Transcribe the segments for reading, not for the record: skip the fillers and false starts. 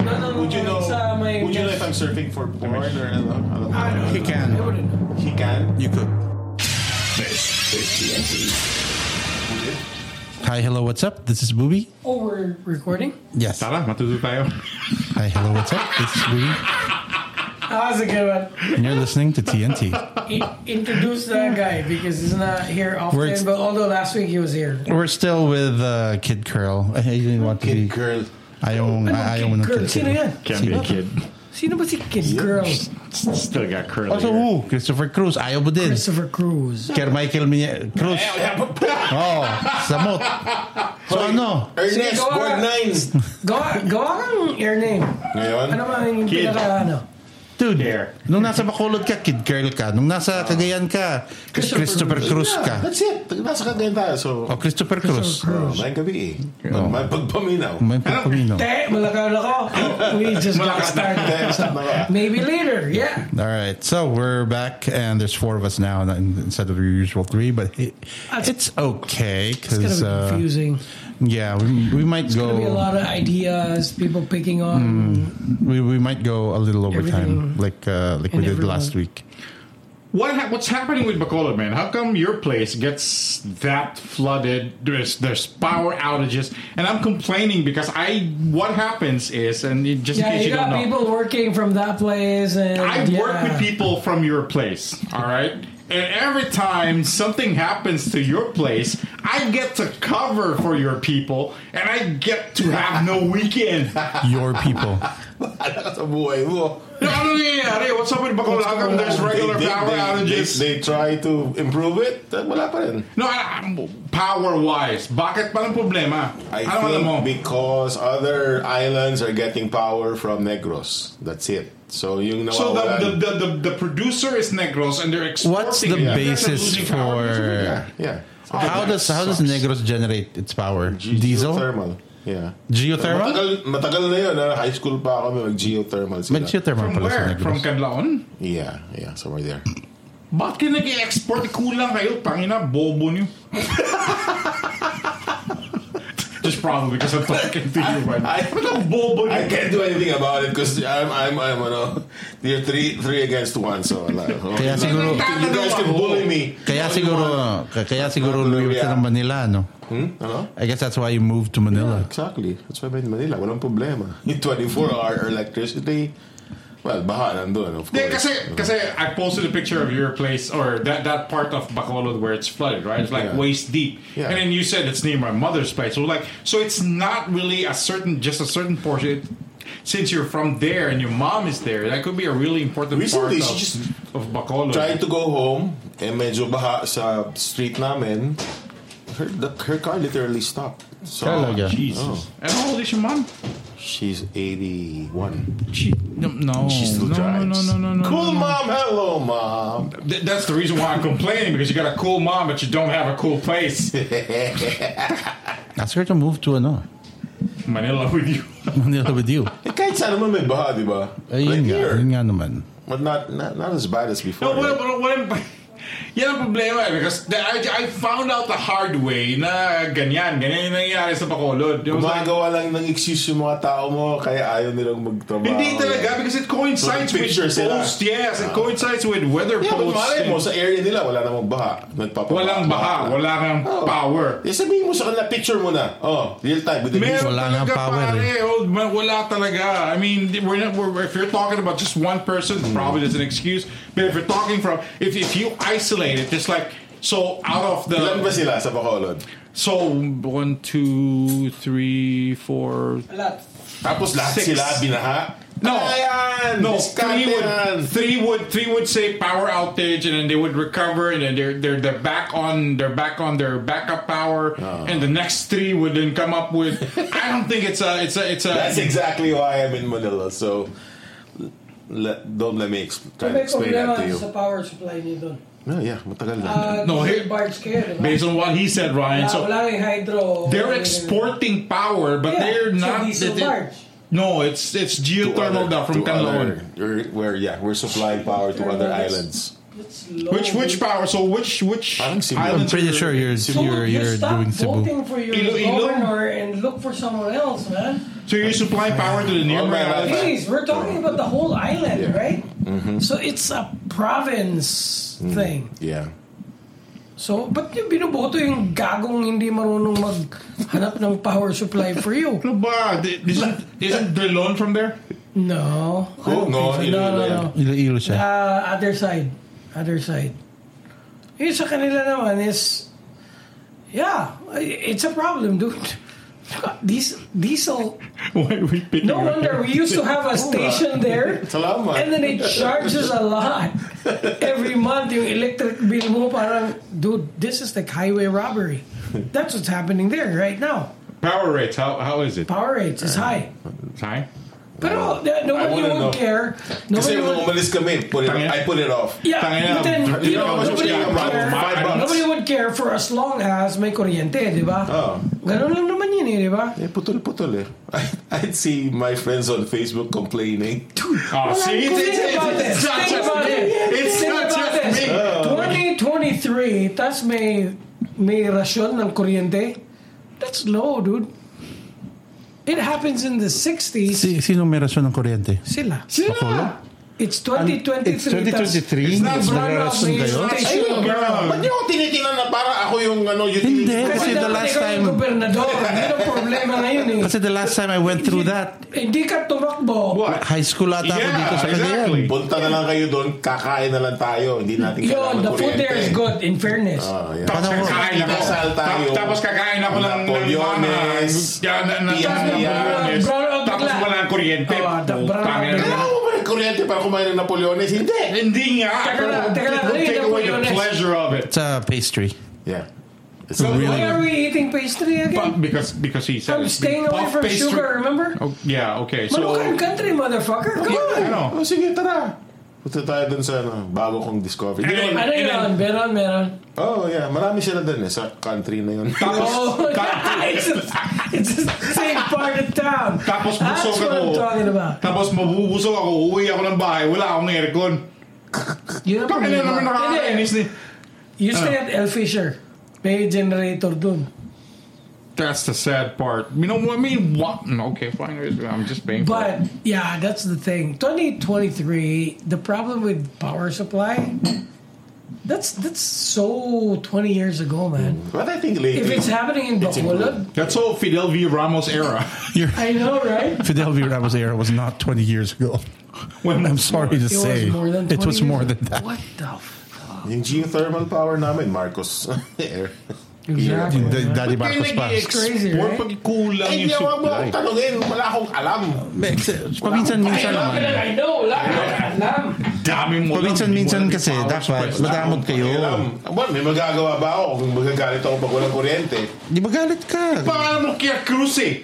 Would you know? Would you know if I'm surfing for porn or ano? He can. He can. You could. This is TNT. Hi, hello, what's up? This is Booby. Oh, we're recording? Yes. Tara, matuto tayo. Hi, hello, what's up? This is Booby. That was a good one. And you're listening to TNT. Introduce that guy because he's not here often, but although last week he was here. We're still with Kid Curl. I didn't want to be... Kid Curl. Ayaw mo Curl. Kid Sino yan? Can't be a kid. Sino ba si Kid Curl? Still got curly Also, hair. who? Christopher Cruz. Ayaw mo din. Christopher Cruz. Michael Cruz. Oh, samot. So ano? Ernest, board 9. Gawa kang air name. Ngayon? Ano ba yung Kid. pinaka Dude, Hair. nung nasa Bacolod ka, Kid Curl ka. Nung nasa Cagayan ka, Christopher Cruz ka. That's it. Nasa Cagayan tayo. So, O, Christopher Cruz. may gabi eh. May pagpaminaw. May pagpamino. Malakaw ako. We just got started. Maybe later, yeah. All right, so we're back, and there's 4 of us now instead of the usual 3, but it's okay It's because gonna be confusing. Yeah, we might There's go. gonna be a lot of ideas, people picking on. We might go a little over time, Everything like we did everyone. last week. What's happening with Bacolod, man? How come your place gets that flooded? There's power outages, and I'm complaining because what happens is, and just in Yeah, case you you don't got know, people working from that place, and I work with people from your place, all right? And every time something happens to your place, I get to cover for your people, and I get to have no weekend. Your people. Ano sa buhay mo? Ano nangyayari? What's up with Bacolod? How come there's regular power outages? They try to improve it. Wala pa rin. No, power-wise, bakit pa ng problema? I Ano alam mo? think because other islands are getting power from Negros. That's it. So yung So nawawalan. the producer is Negros and they're exporting. What's the it. You guys are basis losing for? power. Yeah. How does Negros generate its power? Diesel, Geothermal. Yeah. geothermal. Matagal na yun. High school pa ako mag-geothermal sila. But geothermal From pala sa where? Negros. From Canlaon? Yeah, somewhere there. Bakit nag-export? Kulang kayo. Tangina, bobo niyo. Just probably because I'm talking to you right now. Bobo niyo. I can't do anything about it because I'm you're three against 1, so Kaya siguro, you guys can bully me. kaya siguro lumipat ka ng Manila, no? Ano? I guess that's why you moved to Manila. Exactly. That's why I'm in Manila. Walang problema. Yung 24-hour electricity, well, baha nandun, of Yeah, course. kasi I posted a picture of your place or that part of Bacolod where it's flooded, right? It's like waist deep. Yeah. And then you said it's near my mother's place. So it's not really just a certain portion. Since you're from there and your mom is there, that could be a really important Recently, part she just of Bacolod. tried to go home, medyo baha sa street namin. Her car literally stopped. So, Talaga? Jesus. And how old is your mom? she's 81. No. She still drives. No. Cool mom, hello mom. That's the reason why I'm complaining, because you got a cool mom, but you don't have a cool place. Ask her to move to Manila with you. Manila with you. Kahit saan naman may baha, di ba? Yun nga naman. But not as bad as before. No, yan ang problema because I found out the hard way na ganyan yung nangyayari sa Bacolod. Gumagawa lang ng excuse yung mga tao mo kaya ayaw nilang magtrabaho. Hindi talaga because it coincides with posts. Yes, it coincides with weather Yeah, but posts. malay mo, sa area nila, wala namang baha. Walang baha, wala kang power. Sabihin mo sa kanila, picture mo na. Real time. With the Meron Wala talaga nga power, pare. Wala talaga. I mean, if you're talking about just one person, probably there's an excuse. But if you're talking if you isolate it, just like, so out of the... Ilan ba sila sa Bacolod? So, 1, 2, 3, 4... A lot. Tapos lahat 6. sila binaha? No, Ayan, no. diskarte Three would say power outage, and then they would recover, and then they're back on their backup power, and the next 3 would then come up with. I don't think it's a. That's exactly why I'm in Manila. So don't let me try to explain that to you. Sa power supply niyo doon. No, yeah, matagal na. No, barge kayo, diba? based on what he said, Ryan. So wala yung hydro. they're exporting power, but they're not. Diesel barge. No, it's geothermal from Canlaon. We're supplying power to other islands. Which power? So which Parang Cebu. I'm islands? pretty sure you're Stop doing Cebu. voting for your Iloilo? governor and look for someone else, man. So you're supplying power to the nearby island? Please, we're talking about the whole island, right? Mm-hmm. So it's a province thing. Yeah. So, ba't yung binoboto yung gagong hindi marunong maghanap ng power supply for you? No, but isn't Drilon from there? No. No. Iloilo siya. Other side. Yung sa kanila naman is, yeah, it's a problem, dude. Diesel. Why are we picking No wonder we used to have a station there, and then it charges a lot every month. Yung electric bill mo parang, dude, this is like highway robbery. That's what's happening there right now. Power rates, how is it? Power rates is high. It's high? Pero nobody would care. Kasi nung umalis kami, I put it off. Yeah, but then, nobody would care for as long as may kuryente, di ba? Ganun lang naman yun di ba? Putol eh. I'd see my friends on Facebook complaining. See? It's not just me. 2023, tas may rasyon ng kuryente. That's low, dude. It happens in the 60s. Sino may rasyon ng kuryente? Sila. It's 2023. It's 2023? Nagrarasyon kayo? Ba't niyo ako tinitingnan na para ako yung Hindi, kasi the last time... Gobernador. Hindi ang problema ngayon eh. Kasi the last time I went through that... Hindi ka tumakbo. High school ata ako dito sa Cagayan. Punta na lang kayo doon, kakain na lang tayo. Hindi natin kailangan the food there is good, in fairness. Tapos kakain ako ng Napoleones. Tapos wala ng kuryente. Kuryente para kumain ng Napoleones. Hindi nga. Teka lang. Take away the pleasure of it. It's a pastry. Yeah. So why are we eating pastry again? Because he said I'm staying away from sugar, remember? Oh, yeah, okay. So Malukan country, motherfucker. Come on. I know. Sige, tara. Punta tayo dun sa bago kong discovery. Ano yun? Meron. Oh, yeah. Marami sila dun sa country na yun. It's the same part of town. Tapos That's busog what I'm ako. talking about. Tapos mabubusog ako. Uuwi ako ng bahay. Wala akong aircon. Yun ang Bakit na naman nakakainis ni... You stay at El Fisher. May generator dun. That's the sad part. You know what I mean? What? Okay, fine. I'm just paying for it. But, yeah, that's the thing. 2023, the problem with power supply, that's so 20 years ago, man. But I think lately... If it's happening in Bacolod... That's all Fidel V. Ramos era. I know, right? Fidel V. Ramos era was not 20 years ago. I'm sorry to say. It was more than that. What the fuck? Yung geothermal power namin, Marcos. Exactly. Daddy Marcos pa. It's crazy, right? Pag kulang yung Huwag mo akong supply. tanongin. Wala akong alam. Paminsan-minsan naman. I know. Wala akong alam. Dami mo. Paminsan-minsan kasi dapat madamot kayo. Well, may magagawa ba ako kung magagalit ako pag walang kuryente? Di ba galit ka? Paano mo kaya cruise eh?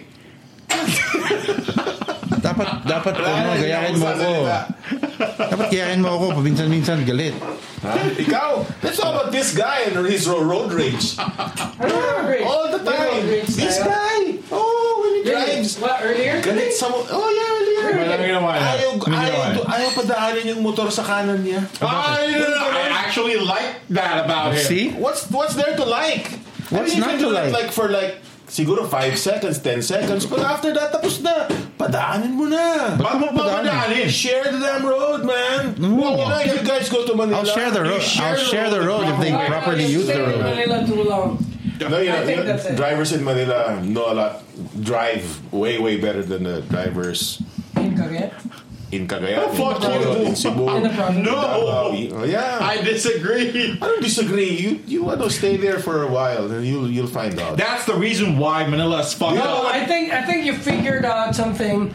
Dapat gayahin mo ako. Dapat gayahin mo ako. Paminsan-minsan galit. Ikaw, let's talk about this guy and his road rage. All the time. This guy. Oh, when he drives. What, earlier? Galit sa mo. Oh, yeah, earlier. Ayaw padaanin yung motor sa kanan niya. I actually like that about him. See? What's there to like? What's not to like? For siguro 5 seconds, 10 seconds. But after that, tapos na. Padaanin mo na. Ba't mo padaanin? Share the damn road, man. Well, if you guys go to Manila, I'll share the road. I'll share the road if they properly use the road. Manila too long. No, drivers in Manila know a lot. Drive way better than the drivers In Cagayan? in Cagayan, fuck in you. Cebu. In the province? No. Yeah. I disagree. I don't disagree. You want to stay there for a while, and you'll find out. That's the reason why Manila is fucked No, up. I think you figured out something.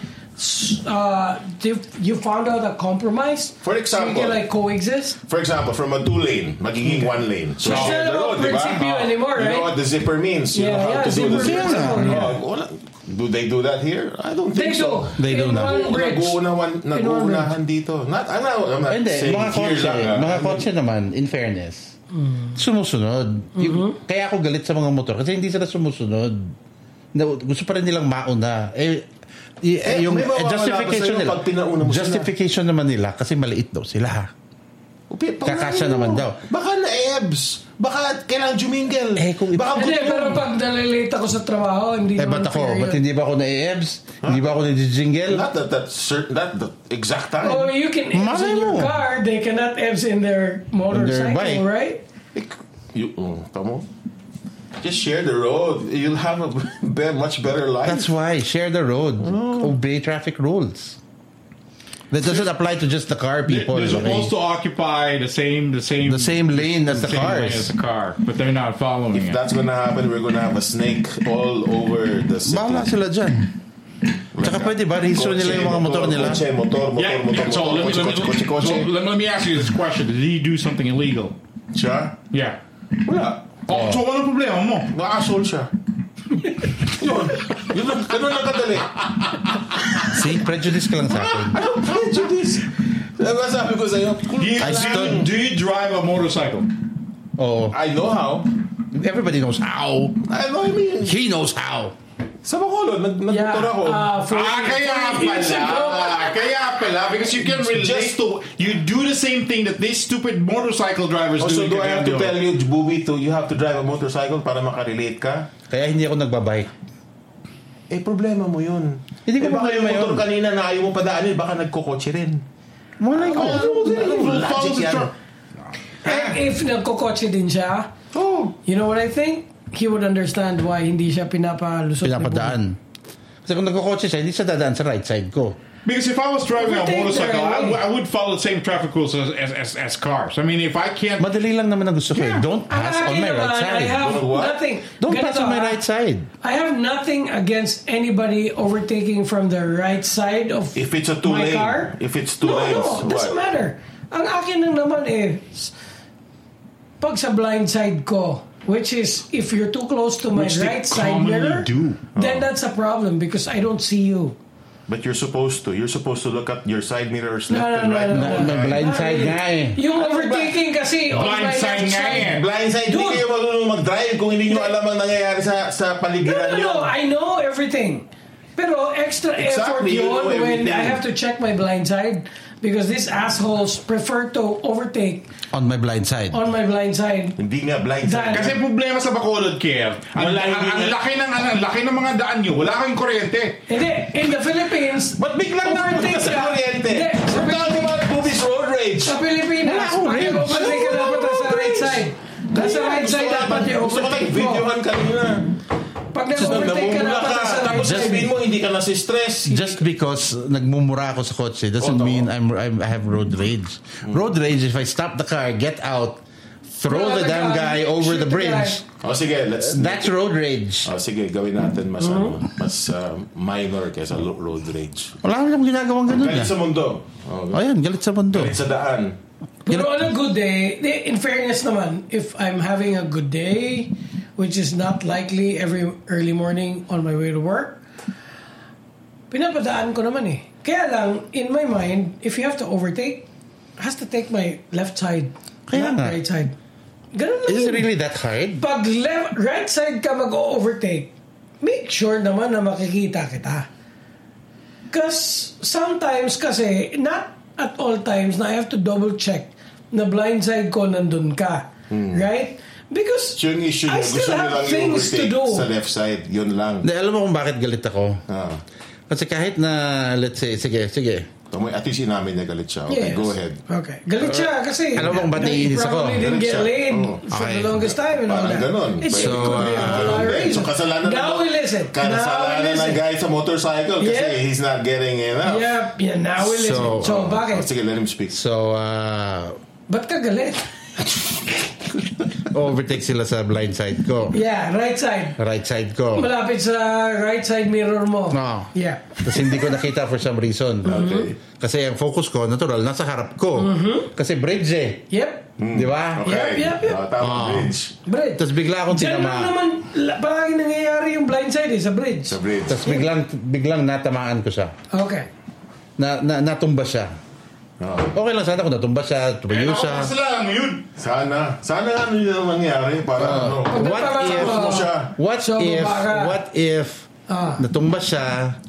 You found out a compromise. For example, so you can coexist. For example, from a 2-lane, magiging 1 lane. So It's share not the road, about di ba? principio anymore, You know right? what the zipper means. You know how to do the zipper zipper. principle, Do they do that here? I don't think so. They do In na. one bridge. Nag-uunahan dito. I'm not Hindi, saying mga kotse naman, in fairness, sumusunod. Kaya ako galit sa mga motor kasi hindi sila sumusunod. Gusto pa rin nilang mauna. Yung may mawawala justification pa sa'yo nila. pag pinauna mo Justification naman nila kasi maliit daw sila. Kakasya naman daw. Baka na-ebs. Baka kailangan jumingle. Baka Hindi, pero pag nalilate ako sa trabaho, hindi naman ba't ako? fair Ba't yun. hindi ba ako na-ebs? Hindi ba ako na-jingle? Not that exact time. Oh, you can ebs Malay in your mo. car. They cannot ebs in their motorcycle, bike. right? Tamo. Just share the road. You'll have a much better life. That's why. Share the road. Obey traffic rules. That doesn't apply to just the car people. They're supposed to occupy the same lane as the same lane cars. as the car, but they're not following If it. that's gonna happen, we're gonna have a snake all over the city. Bahala sila dyan. Tsaka pwede ba? Rehisto nila yung mga motor nila? Motor. So let me ask you this question: Did he do something illegal? Siya? Yeah. Wala. So ano problema mo? Na-asshole siya. Yun lang, ganun lang kadali. See, prejudice ka lang sa akin. Anong prejudice? Sabi ko sa'yo, Do you drive a motorcycle? Oo. I know how. Everybody knows how. I mean, He knows how. sa Bacolod, nagmotor ako. Kaya pala, because you can relate to, you do the same thing that these stupid motorcycle drivers do. Also, do I have to tell you, Booby, you have to drive a motorcycle para makarelate ka? Kaya hindi ako nagbabike. Problema mo yun. Hindi ko baka yung problema motor yun. kanina na ayaw mo padaanin, baka nagkukotse rin. Malay ko. Logic yan. If nagkokotse din siya, you know what I think? He would understand why hindi siya pinapalusot. Pinapadaan. Kasi kung nagkukotse siya, hindi siya dadaan sa right side ko. Because if I was driving a Overtake motorcycle, their way. I would follow the same traffic rules as cars. I mean, if I can't... Madali lang naman ang gusto ko. Don't pass on my right I side. have nothing. Don't pass Ganito, on my right side. I have nothing against anybody overtaking from the right side of If it's a my two-lane, car. if it's two lanes, No, doesn't what? matter. Ang akin lang naman pag sa blind side ko, which is if you're too close to my Which they right side commonly mirror, do. then that's a problem because I don't see you. But you're supposed to. You're supposed to look at your side mirrors No, left and right. May blind side nga eh. Yung overtaking kasi on Blind my side left nga side. eh. Blind side, hindi Dude. kayo marunong mag-drive kung hindi nyo alam ang nangyayari sa paligiran nyo. No, I know everything. Pero extra effort Exactly, you yun know when everything. I have to check my blind side because these assholes prefer to overtake On my blind side. on my blind side. Hindi nga blind side. Kasi problema sa Bacolod, Kev, ang laki ng mga daan nyo, wala kang kuryente. Hindi, in the Philippines, Ba't biglang napunta sa kuryente? Hindi, sa We're talking about Booby's road rage. Sa Pilipinas, pag i-overtake ka dapat sa right side. Nasa right side dapat Gusto ko i-overtake mo. nag-videohan kanina. Pag nag-overtake ka Namumula dapat ka. sa right Tapos side. sabihin mo, hindi ka nasi-stress. Just because nagmumura ako sa kotse doesn't mean I have road rage. Road rage, if I stop the car, get out, throw the damn guy over the bridge, O sige, that's road rage. O sige, gawin natin mas minor kaysa road rage. Wala akong ginagawang ganun Galit na. sa mundo. Ayan, galit sa mundo. Galit sa daan. Pero on a good day, in fairness naman, if I'm having a good day, which is not likely every early morning on my way to work, pinapadaan ko naman eh. Kaya lang, in my mind, if you have to overtake, has to take my left side, Kaya not nga. right side. Ganun lang Is it yun. really that hard? Pag right side ka mag-overtake, make sure naman na makikita kita. Because sometimes kasi, not at all times na I have to double check na blind side ko nandun ka. Right? Because So yung issue I nyo, gusto still nyo have lang things to i-overtake do. sa left side. Yun lang. Hindi, alam mo kung bakit galit ako? Ah. Kasi kahit na, let's say, sige. At least inamin niya galit siya. Okay, Yes. go ahead. Okay. Galit siya kasi Alam mo kung ba't naiinis ako? probably didn't Galit get siya. laid for Okay. the longest time and all Parang that. ganon. It Pero- could be a lot of reasons. So kasalanan Now we listen. Kasalanan ng guy sa motorcycle kasi Yeah. he's not getting enough. Yeah, now we listen. So, bakit? Sige, let him speak. So, Ba't ka galit? overtake sila sa blind side ko. Yeah, right side. Right side ko. Malapit sa right side mirror mo. No. Yeah. Tapos hindi ko nakita for some reason. Okay. Kasi ang focus ko, natural, nasa harap ko. Kasi bridge eh. Yep. Di ba? Okay. Yep. Tama, bridge. Bridge. Tapos bigla akong Diyan lang tinama. naman palagi nangyayari yung blind side sa bridge. Sa bridge. Tapos biglang natamaan ko siya. Okay. Natumba siya. Okay lang sana kung natumba siya, tumayo siya. Kasalanan mo yun. Sana ano yun ang mangyari para ano. What if natumba siya,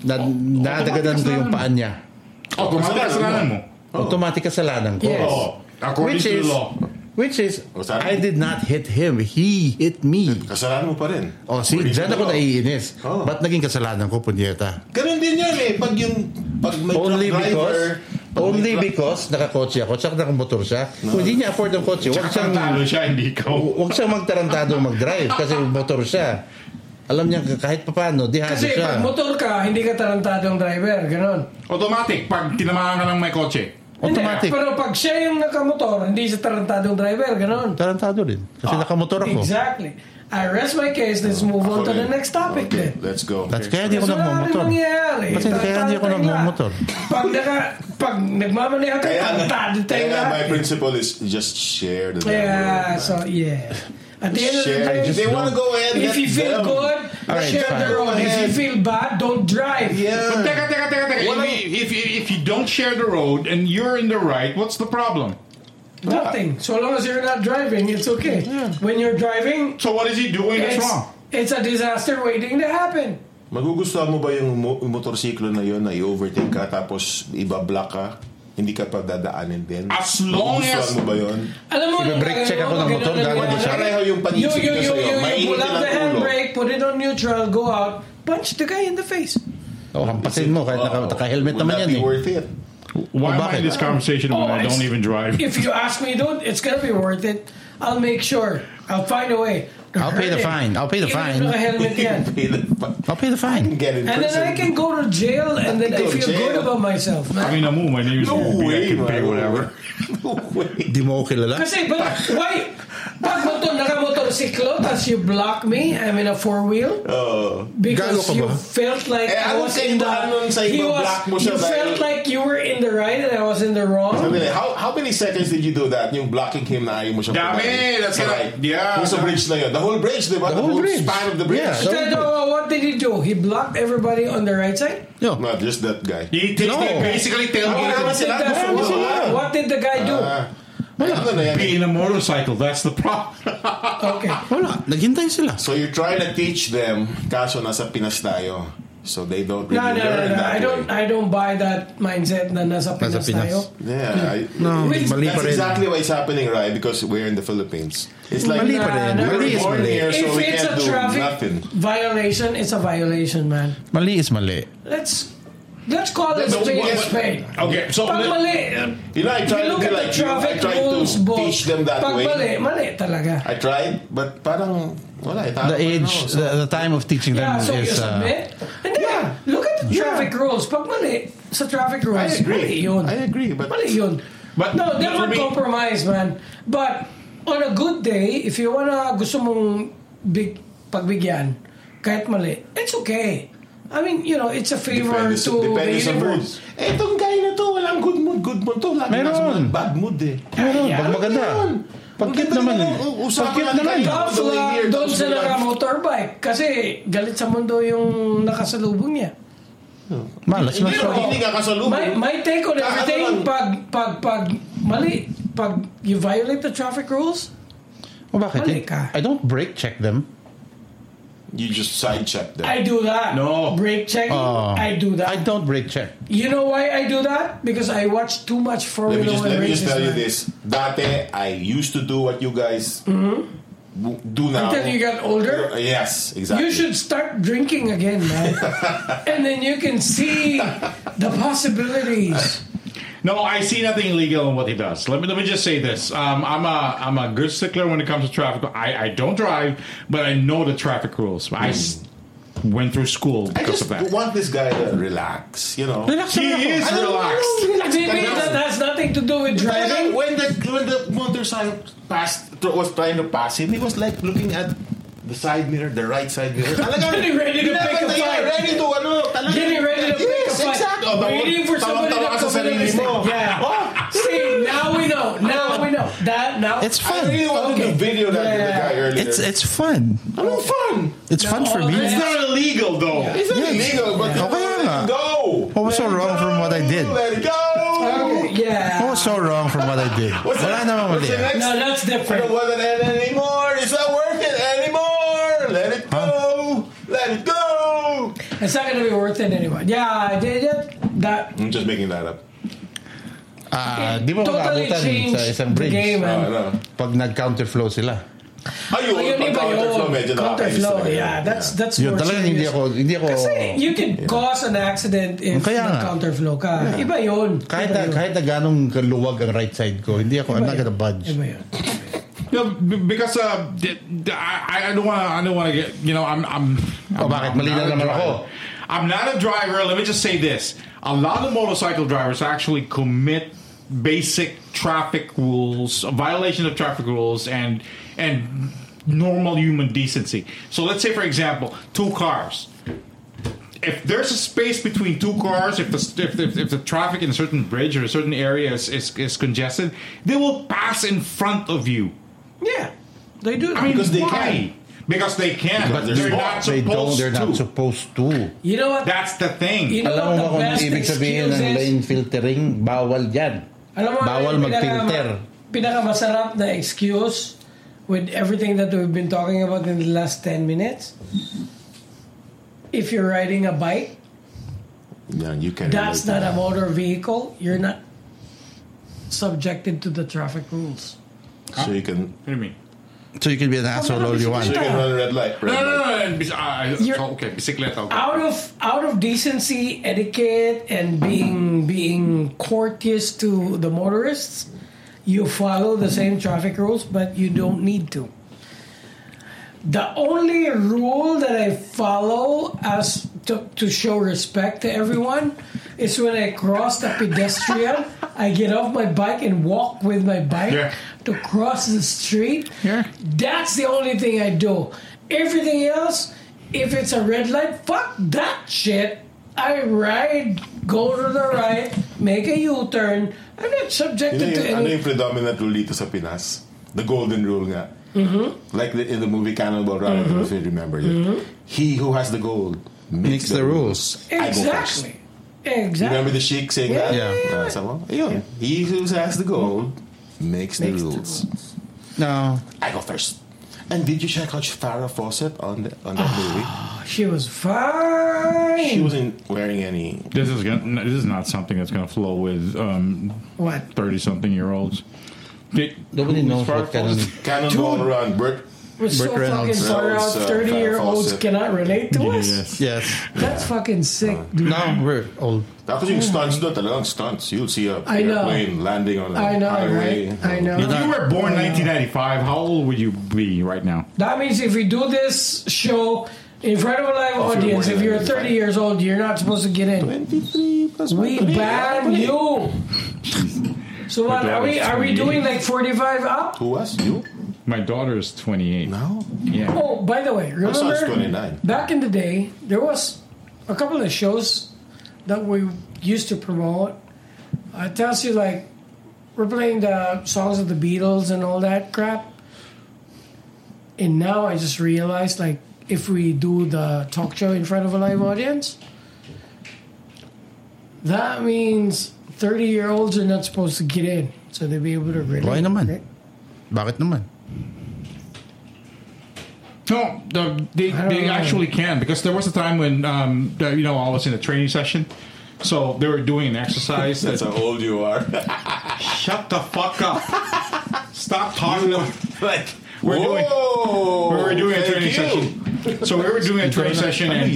nadagadan ko yung paan niya. Automatic kasalanan mo. Automatic kasalanan ko. Yes. According to the law. Which is, Kasalanan I did not hit him. He hit me. Kasalanan mo pa rin. Oh, see, dyan ako naiinis. Oh. Ba't naging kasalanan ko, punyeta? Ganun din yan eh. Pag may truck driver... Only because nakakotse ako, tsaka nakamotor siya. Kung hindi niya afford ang kotse, huwag siya, hindi ikaw. Huwag siyang magtarantado mag-drive kasi motor siya. Alam niya kahit paano, dihado kasi siya. Kasi pag motor ka, hindi ka tarantadong driver, ganon. Automatic, pag tinamaan ka ng may kotse. Automatic. Pero pag siya yung nakamotor, hindi siya tarantadong driver, ganon. Tarantado rin. Kasi nakamotor ako. Exactly. I rest my case. Let's move on to the next topic then. Let's go. Kaya di ako nagmamotor. Kasi kaya di ako nagmamotor. Pag nagmamaneha ka, tarantado tayo Kaya my lahat. principle is just share the Yeah, so yeah. At the end of the day, If they want to go ahead, if you feel good, Alright, share the fine. road. If you feel bad, don't drive. Yeah. But teka. If you don't share the road and you're in the right, what's the problem? Nothing. So long as you're not driving, it's okay. When you're driving, So what is he doing that's wrong? it's a disaster waiting to happen. Magugustuhan mo ba yung motorsiklo na yun na i-overtake ka tapos ibablock ka? Hindi ka pa dadaanin din? As long Magugustuhan as- mo ba yun? Alam mo, Ibe-brake check ako ng motor, gagawin siya. Pareho yung panisip niya sa'yo. You Mainit pull din up ang the ulo. handbrake, put it on neutral, go out, punch the guy in the face. Hampasin mo kahit naka-helmet Would naman that yan be eh. worth it? Why am I bakit? in this conversation when I don't even drive? If you ask me, dude, it's gonna be worth it. I'll make sure. I'll find a way. I'll pay the fine. I'll pay the fine. Even if helmet yan. I'll pay the fine. Get in And then I can go to jail, and then I Go to feel jail. good about myself, I mean, man. my name is No way, I can pay man. whatever. No way. Di mo ko kilala? Kasi, but why? Pag nakamotorsiklo, tas you block me, I'm in a four-wheel, Gago because ka you ba? felt like Eh, I anong was in the... kaibahan nun sa he iba, was- block mo siya You dahil- felt like you were in the right and I was in the wrong. How many seconds did you do that? Yung blocking him na ayaw mo siya Dami, pumain? that's Sa right. Yeah. Yung sa bridge na yun. The whole bridge, di ba? The whole bridge. span of the bridge. Yeah. Instead, what did he do? He blocked everybody on the right side? No. Not just that guy. He No. basically Oh, tailgated. Wala sila. Gusto mo ba? What did the guy do? Ano na yan? Being a motorcycle, that's the problem. Okay. Wala. Naghintay sila. So you're trying to teach them, kaso nasa Pinas tayo. So they don't really No. learn that way. I don't buy that mindset na nasa Pinas Pinas. tayo. Yeah, No, Wait, mali pa that's rin. exactly what's happening, right? Because we're in the Philippines. It's like Mali pa rin. Nah, Mali is born mali. here, so If we it's can't a do traffic nothing. violation, it's a violation, man. Mali is mali. Let's call it spade a spade. Okay, so Pag mali, You know, I tried to look be at like the you. I traffic tried rules to book. teach them that Pag way. mali talaga. I tried, but parang wala. The age, the time of teaching them Yeah, so you is... submit. And then, look at the traffic rules. Pag mali, sa traffic rules, I agree. mali yun. I agree, but Mali yun. But No, never for me- compromise, man. But on a good day, if you gusto mong pagbigyan, kahit mali, it's okay. I mean, it's a favor depende to the depende sa mood. universe. Eh, itong guy na to, walang good mood to. Lagi Meron. nasa bad mood eh. Meron, pag maganda. Meron. Pag cute naman eh. Usapan Pag cute natin naman. kayo. Tough love doon sa naka-motorbike. Kasi galit sa mundo yung nakasalubong niya. Malas na siya. Hindi ka kasalubong. My take on Ano everything, lang? pag mali, pag you violate the traffic rules, O bakit? Mali ka. I don't brake check them. You just side check them. I do that. No. Brake checking, I do that. I don't brake check. You know why I do that? Because I watch too much Let me Formula 1 just races. tell you man. this. Dati, I used to do what you guys do now. Until you got older? Yes, exactly. You should start drinking again, man. And then you can see the possibilities. No, I see nothing illegal in what he does. Let me just say this. I'm a good stickler when it comes to traffic. I don't drive, but I know the traffic rules. I went through school I because just of that. want this guy to relax, you know. Relax He lang ako. is I don't relaxed. know, relax Maybe ka lang. that has nothing to do with driving. When the motorcycle was trying to pass him, he was like looking at the side mirror, the right side mirror. Getting ready to pick a fight. Ready to talaga. Getting ready to pick a Yes, fight. exactly. Waiting for somebody Tawang-tawa ka to sa commit a sarili mistake. mo. Yeah. Oh, See, now we know. Now we know. That now It's I fun. really wanted to video that with the guy earlier. It's fun. Ano fun? It's fun for me. It's not illegal, though. It's not illegal, but Okay let nga. it go. What was so wrong from what I did? Let it go. Yeah. What was so wrong from what I did? What's Wala the- namang what's mali. the next? No, that's I different. don't want it anymore. It's not worth it anymore. Let it go. Let it go. It's not going to be worth it anyway. Yeah, I did it. That. I'm just making that up. Di mo totally maabutan changed sa isang the bridge. game. Pag nag-counterflow sila. Ayun, iba yun. Counterflow, yeah. That's Yun more talaga serious. hindi ako Kasi you can cause an accident if counterflow ka. Iba yun. Kahit na ganong kaluwag ang right side ko, I'm not gonna budge. Iba yun. Because I don't want to get, I'm bakit mali na naman ako? I'm not a driver. Let me just say this: a lot of motorcycle drivers actually commit basic traffic rules, violation of traffic rules, and normal human decency. So let's say, for example, two cars. If there's a space between two cars, if the traffic in a certain bridge or a certain area is congested, they will pass in front of you. Yeah, they do. I mean, because they why? can. Because they can, but they're not supposed They're not supposed to. You know what? That's the thing. You know Alam mo what ba the kung best ibig sabihin ng excuse is? lane filtering? Bawal yan. Alam mo, Bawal mag-filter. Pinakamasarap na excuse with everything that we've been talking about in the last 10 minutes. If you're riding a bike, you can. that's not a motor vehicle. You're not subjected to the traffic rules. So you can. What do you mean? So you can be an asshole all you want. So you can run a red light. No. Okay, bicicleta. Okay. Out of decency, etiquette, and being courteous to the motorists, you follow the same traffic rules, but you don't need to. The only rule that I follow as to show respect to everyone is when I cross the pedestrian, I get off my bike and walk with my bike to cross the street. Yeah. That's the only thing I do. Everything else, if it's a red light, fuck that shit. I ride, go to the right, make a U-turn. I'm not subjected to Ano any... yung predominant rule dito sa Pinas? The golden rule nga. Mm-hmm. Like in the movie Cannonball Run, if you remember it. He who has the gold makes the rules. I go first. Exactly. Remember the Sheik saying that? Yeah. Ayun. He who has the gold makes the rules. No. I go first. And did you check out Farrah Fawcett on that movie? She was fine. She wasn't wearing any. This is not something that's going to flow with What? 30-something-year-olds. Nobody knows what Cannonball Run. We're so Burt Reynolds. fucking far out. 30-year-olds Fawcett. cannot relate to us. Yes. That's fucking sick, dude. No, we're old. Tapos yung stunts doon, talagang stunts. You'll see a I know. airplane landing on a I know, highway. right? I know. If you were born 1995, how old would you be right now? That means if we do this show in front of a live audience, if you're 30 years old, you're not supposed to get in. 23 plus We 1. ban you. So what, are we doing like 45 up? Who was? You? My daughter is 28. No. Yeah. Oh, by the way, My son's remember 29. back in the day, there was a couple of shows that we used to promote. It tells you like we're playing the songs of the Beatles and all that crap. And now I just realized like if we do the talk show in front of a live audience, that means 30-year-olds are not supposed to get in. So they'll be able to relate. Why naman? Right? Bakit naman? No, they actually can, because there was a time when I was in a training session, so they were doing an exercise. That's how old you are. Shut the fuck up! Stop talking. Like, We were doing a training session. So we were doing a training session, and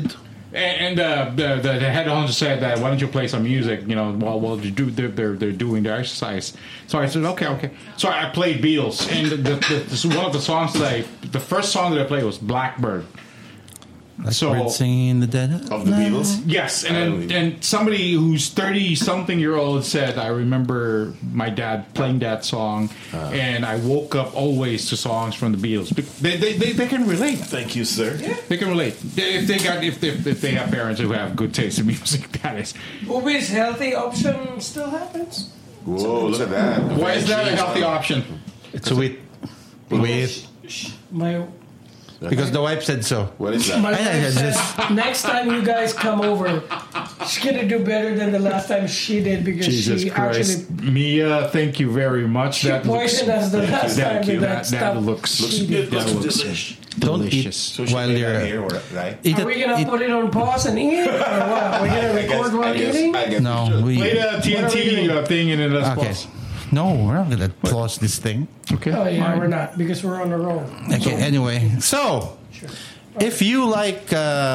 the head honcho said that, why don't you play some music, while they're doing their exercise. So I said, okay. So I played Beatles, and this one of the songs the first song that I played was Blackbird. Bird singing in the dead of the Beatles? Yes, and somebody who's 30-something-year-old said, I remember my dad playing that song, and I woke up always to songs from the Beatles. They can relate. Thank you, sir. Yeah. They can relate. If they have parents who have good taste in music, that is. Ubi's healthy option still happens. Whoa, look at that. Why is that a healthy option? It's with because the wife said so. What is that? My wife said, next time you guys come over, she's gonna do better than the last time she did because Jesus she Christ. actually Mia, thank you very much. she poisoned us the last time with that stuff. Looks good. that Looks looks delish. Don't eat Delicious. Sushi while made you're... here, right? Eat Are we gonna put it on pause and eat it, or what? Are we gonna record while eating? I guess No, we should. we... Play the TNT thing and then let's Okay. pause. No, we're not gonna pause this thing. Okay. Oh yeah, we're not because we're on the roll. Okay, anyway. So, if you like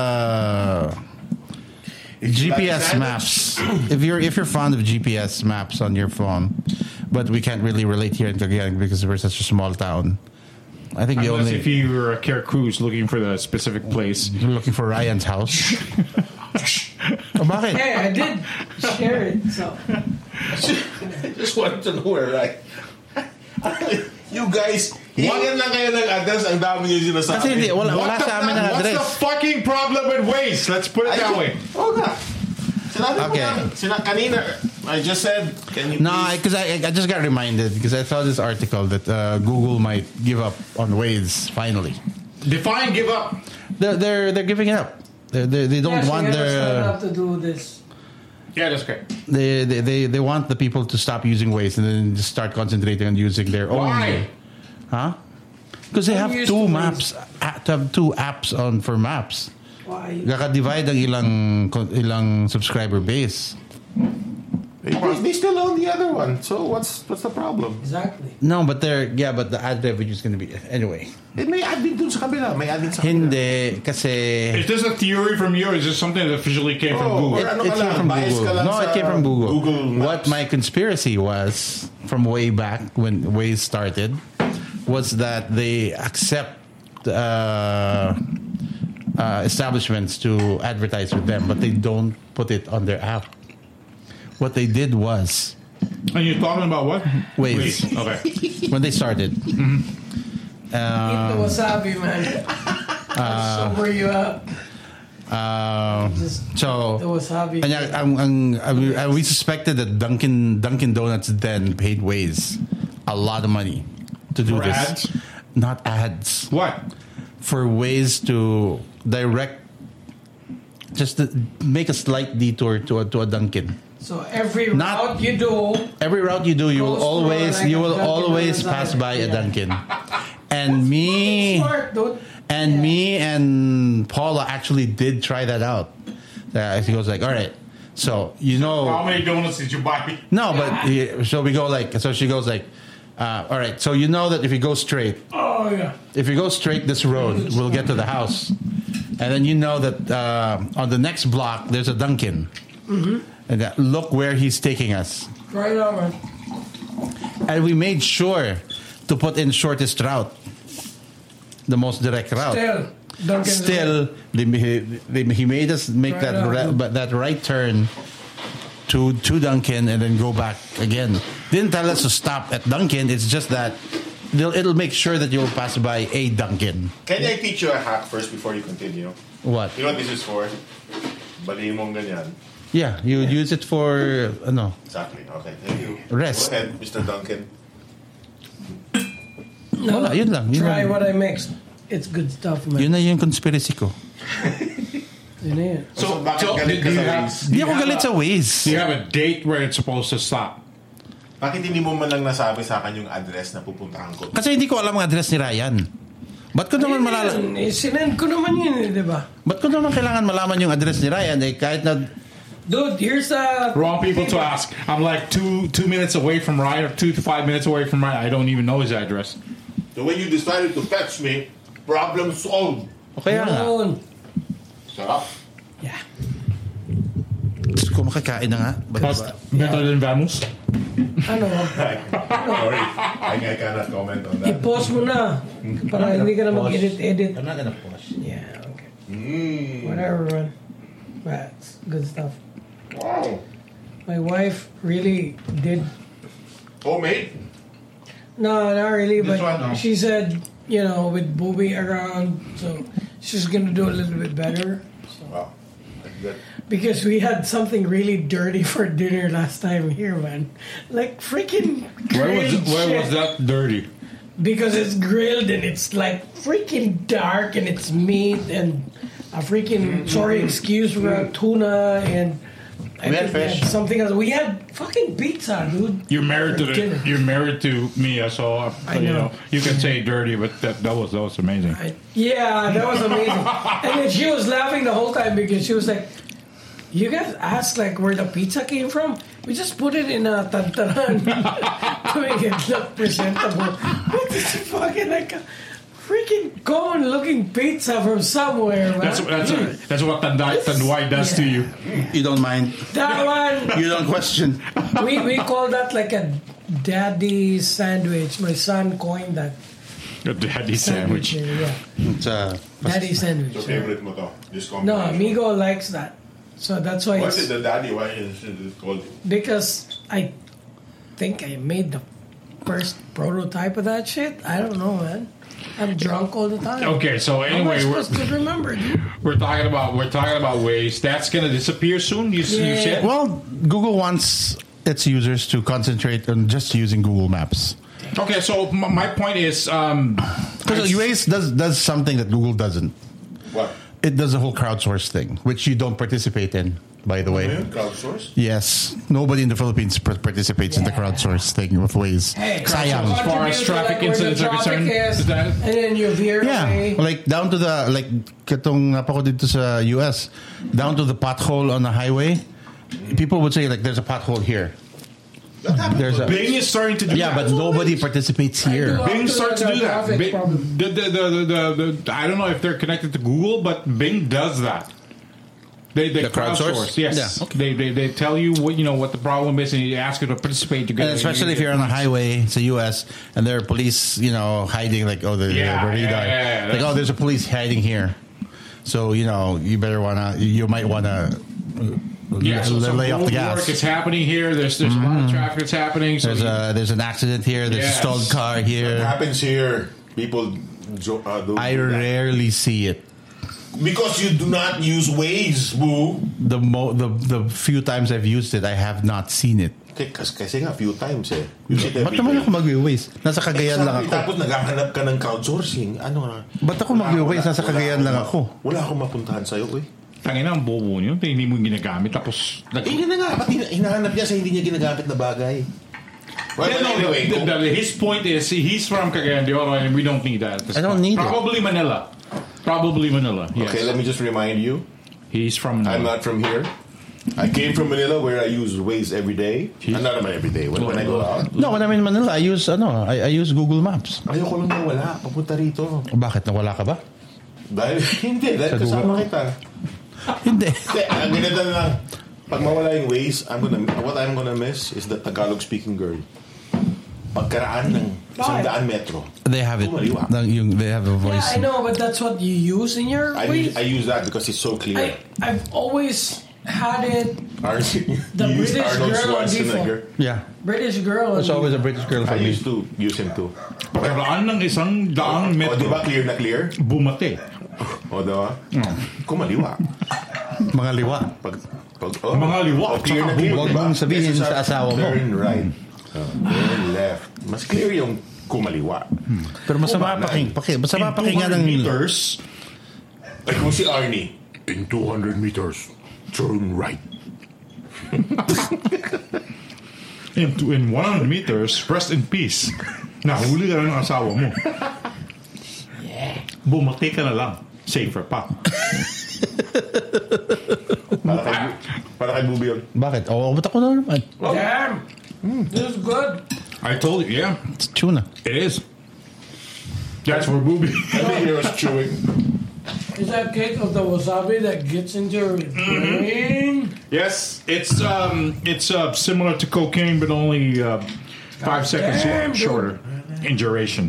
GPS maps, if you're fond of GPS maps on your phone, but we can't really relate here in Cagayan because we're such a small town. I think Unless the if only... you were a Care Cruise looking for the specific place. You're looking for Ryan's house. Oh, bakit? Hey, I did share it, so Just wanted to know where, right? You guys, hingin lang kayo ng address, ang dami niyo sinasabi. Kasi hindi, wala What sa amin ng what's address. the fucking problem with Waze? Let's put it that way. Oo nga. Sinabi ko Okay. lang. Kanina, I just said, can you No, please... because I just got reminded because I saw this article that Google might give up on Waze finally. Define give up. They're giving it up. They don't want sign their up to do this. Yeah, that's great. they want the people to stop using Waze and then just start concentrating on using their own. Why? Huh? Because they I'm have used two to maps. To have two apps on for maps. Why? Kaka-divide ang ilang subscriber base. They still own the other one. So what's the problem? Exactly. No, but but the ad revenue is going to be anyway. May ad din dun sa kabila. May ad din sa kabila. Hindi kasi Is this a theory from you or is this something that officially came from Google? or ano it ka came lang, from bias Google. ka lang No, sa it came from Google. Google Maps. What my conspiracy was from way back when Waze started was that they accept establishments to advertise with them, but they don't put it on their app. What they did was And you're talking about what? Waze. Okay. when they started. Eat the wasabi, man. Sober you up. Just the So wasabi. we suspected that Dunkin' Donuts then paid Waze a lot of money to do For this. ads? Not ads. What? For Waze to direct, just to make a slight detour to a Dunkin'. So every Not- route you do, Every route you do, you will Goes through like a Dunkin' always Donuts pass ad. by a Yeah. Dunkin'. And me smart, dude. and Paula actually did try that out. He goes like, all right, so How many donuts did you buy? no, but so we go like, so she goes like, all right, so you know that if you go straight, Oh yeah. if you go straight this road, we'll get to the house. And then you know that on the next block, there's a Dunkin'. And look where he's taking us. Right on, man. And we made sure to put in shortest route. The most direct route. Still, He made us make Right on. that right turn to Dunkin' and then go back again. Didn't tell us to stop at Dunkin'. It's just that it'll make sure that you'll pass by a Dunkin'. Can I teach you a hack first before you continue? What? You know what this is for? Balihin mong ganyan. Yeah, you use it for no. Exactly. Okay, thank you. Rest. Go ahead, Mr. Duncan. No, Wala, yun lang. Yun try lang. what I mixed. It's good stuff, man. Yun na yung conspiracy ko. Yun na yun. So, bakit galit ka do sa you have- Waze? Hindi ako galit sa Do Waze. you have a date where it's supposed to stop? Bakit hindi mo man lang nasabi sa akin yung address na pupuntahan ko? Kasi hindi ko alam ang address ni Ryan. Ba't ko naman Sinend ko naman yun, di ba? Ba't ko naman kailangan malaman yung address ni Ryan kahit na Dude, here's the... Wrong people to ask. I'm like two minutes away from Ryan, or 2 to 5 minutes away from Ryan. I don't even know his address. The way you decided to fetch me, problem solved. o kaya nga. Yun. Sarap. Yeah. Diyos ko, makakain na nga. Ba't Better than Vamos? Ano? Sorry, I cannot comment on that. I-pause mo na. Para hindi ka na mag-edit. I'm not gonna push. Yeah, okay. Whatever, man. That's good stuff. Wow. My wife really did... Homemade? No, not really, This but one, no. she said, with Booby around, so she's gonna do a little bit better. So. Wow. That's good. Because we had something really dirty for dinner last time here, man. Like freaking Where grilled was that dirty? Because it's grilled and it's like freaking dark and it's meat and a freaking, sorry, excuse for tuna and We had fish. Something else. We had fucking pizza, dude. You're married to Dinner. You're married to Mia, so I you know. you can say dirty, but that was amazing. Yeah, that was amazing. And then she was laughing the whole time because she was like, "You guys asked like where the pizza came from? We just put it in a tantaran to make it look presentable. What is fucking like a freaking common looking pizza from somewhere, man?" That's what Tanduay does to you. You don't mind. That one, You don't question. we call that like a daddy sandwich. My son coined that A daddy sandwich. Yeah, It's daddy sandwich. Your favorite mo to? This No, combination. Amigo likes that. So that's why What's it's, it, the daddy? Why is it called? because I think I made the first prototype of that shit. I don't know, man. I'm drunk all the time. Okay, so How am I anyway, supposed to remember, dude? we're talking about Waze. That's gonna disappear soon. You Yeah. said. well, Google wants its users to concentrate on just using Google Maps. Okay, so my point is, Because Waze does something that Google doesn't. What? It does the whole crowdsource thing, which you don't participate in, by the way. Crowdsource? Yes, nobody in the Philippines participates in the crowdsource thing with Waze. Hey, Sayang. as far as traffic where the incidents are traffic concerned, is that it? and then you veer Yeah, away. like down to the katong napako dito sa US, down to the pothole on the highway. People would say like, "There's a pothole here." There's a Bing is starting to do yeah, that. but nobody participates here. do. Bing After starts to the do that. traffic Bing, problem. I don't know if they're connected to Google, but Bing does that. They The crowdsource? crowdsource. Yes, Yeah, okay. they tell you what the problem is, and you ask you to participate. And especially if you're on the highway, it's the US, and there are police, hiding like, oh, the Yeah, radar. yeah, Like, oh, there's a police hiding here. So, you might wanna Yeah, so some lay off the road work gas. is happening here. There's a lot of traffic that's happening. So There's an accident here. There's Yes. a stalled car What here. happens here? People do I that. rarely see it. Because you do not use Waze, boo. The few times I've used it, I have not seen it. Kasi nga, few times eh. Use it Ba't every naman day. ako mag-Waze? Nasa Cagayan lang ako. Tapos naghahanap ka ng crowdsourcing. Ano na? Ba't ako mag-Waze? Nasa Cagayan lang ako. Wala akong mapuntahan sa'yo, eh. tangina ang bobo nyo. Hindi mo ginagamit. Tapos Yun na nga. Ba't hinahanap niya sa hindi niya ginagamit na bagay? Well, Yeah, no, anyway, his point is he's from Cagayan de Oro and we don't need that. I don't need it. Probably Manila. Yes. Okay, let me just remind you. He's from Manila. I'm not from here. I came from Manila where I use Waze every day. Not naman every day. When I go out. No, when I'm in Manila, I use Google Maps. Ayoko lang nawala. Papunta rito. Bakit? Nawala ka ba? Dahil Sa kasama Google? kita. Hindi. Hindi, ang ganito na lang. Pag mawala yung Waze, what I'm gonna miss is the Tagalog-speaking girl. Pagkaraan ng 100 metro. They have it. Kumaliwa. They have a Yeah, voice. I know, but that's what you use in your Waze. I use that because it's so clear. I've always had it. The You use British Arnold girl on Schwarzenegger. Yeah. British girl. It's always a British girl for I me. used to use him too. Pagkaraan ng isang daang O, metro. di ba clear na clear? Bumate. O, di ba? Kumaliwa. Mga liwa. Mga liwa. Clear na clear. Huwag diba? mong sabihin This is sa asawa mo. Turn right. Turn left. Mas clear yung kumaliwa. Pero masama pakinggan ng meters. Like kung si Arnie, in 200 meters, turn right. In 100 meters, rest in peace. Nahuli ka na ng asawa mo. Bumate ka na lang. Safer pa. Para kay Bubi yun. Bakit? Ba't ako na naman? Damn. This is good. I told you, yeah. It's tuna. It is. That's where Booby. I think he was chewing. Is that cake of the wasabi that gets into your brain? Yes, it's similar to cocaine, but only 5 seconds Damn, shorter in duration.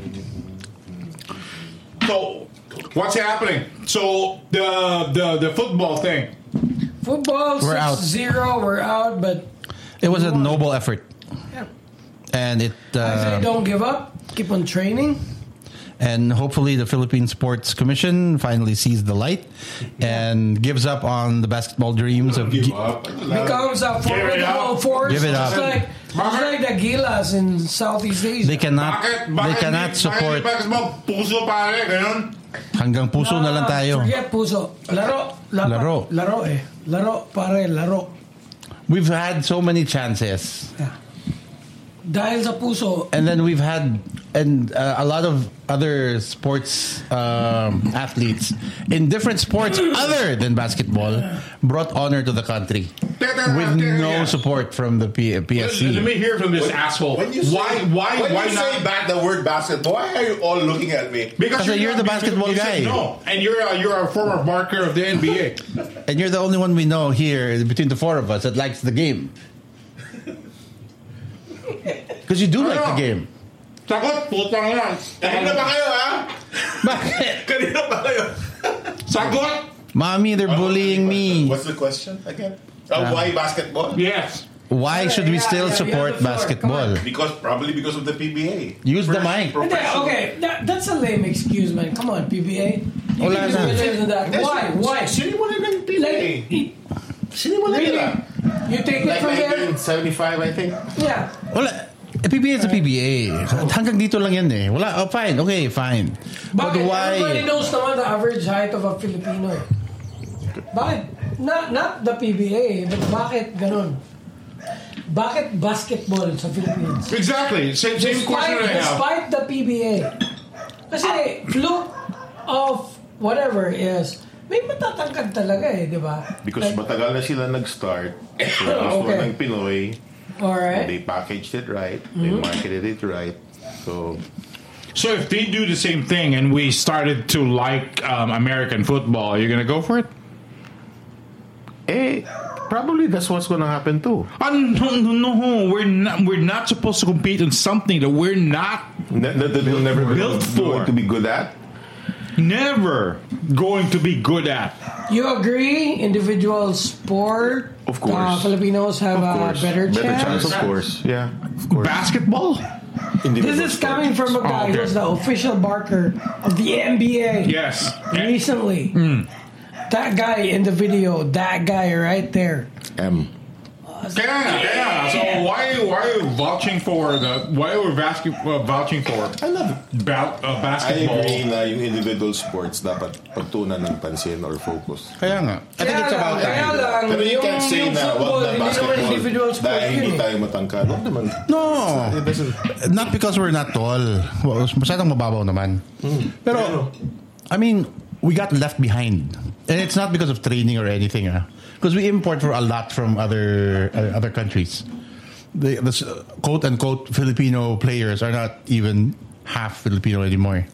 So, what's happening? So the football thing. Football, We're out. 6-0, we're out, but It was a noble effort. yeah. And it I say don't give up. Keep on training. and hopefully the Philippine Sports Commission finally sees the light and gives up on the basketball dreams of Becomes a formidable force. Give it up. Just like the Gilas in Southeast Asia. they cannot support Puso pare, ganun. hanggang puso na lang tayo. Forget puso. Laro. Laro. Laro eh. Laro, pare, laro. we've had so many chances. Yeah. Dahil sa puso. And then we've had a lot of other sports athletes in different sports other than basketball brought honor to the country with no support from the PSC. Let me hear from this asshole. When you say, why say not? back the word basketball, why are you all looking at me? Because you're the basketball you guy. said no, and you're a former marker of the NBA. And you're the only one we know here between the four of us that likes the game. Because you do like the game. Sagot, putang yan. Kanina ba kayo, ha? Bakit? Kanina ba kayo? Sagot. Mommy, they're bullying me. What's the question again? Why basketball? Yes. Why should we still support basketball? Probably because of the PBA. Use the mic. Okay, that's a lame excuse, man. Come on, PBA. You Wala can do na. better than that. Why? Sinimulan ng PBA. Sinimulan Really? nila. You take it Like from there? 1975, I think. Yeah. Wala. PBA is a PBA. Hanggang dito lang yan eh. Wala. Oh, fine. Okay, fine. But Bakit? why? Everybody knows naman the average height of a Filipino. Bakit? Not the PBA, but bakit ganun? Bakit basketball sa Philippines? Exactly. Same question I have. Despite the PBA. Kasi fluke of whatever is, may matatangkad talaga eh, di ba? Because matagal na sila nag-start. So, Okay. ng Pinoy. Alright. They packaged it right. They marketed it right. So if they do the same thing and we started to like American football, you're gonna go for it? probably that's what's gonna happen too. No. We're not supposed to compete in something that we're not That they'll never Built for. to be good at. never going to be good at. You agree? Individual sport? Of course. Filipinos have a better chance? Of course. Yeah, of course. Basketball? This is coming from a guy okay. who's the official barker of the NBA. Yes. Recently. That guy in the video, that guy right there. Yeah. So why are you vouching for vouching for? I love it. I Basketball. agree na yung individual sports dapat pagtunan ng pansin or focus. Kaya nga. I think it's about time. Pero you can't say na wag na basketball dahil hindi tayo matangkad. Wag naman. No. It doesn't. Not because we're not tall. Well, masyadong mababaw naman. Pero, I mean, we got left behind. And it's not because of training or anything. Because we import for a lot from other countries. The quote-unquote Filipino players are not even half Filipino anymore.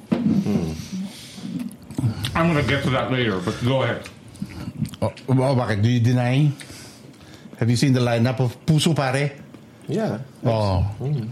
I'm going to get to that later, but go ahead. Oh, bakit? Do you deny? Have you seen the lineup of Puso Pare? Yeah. Oh.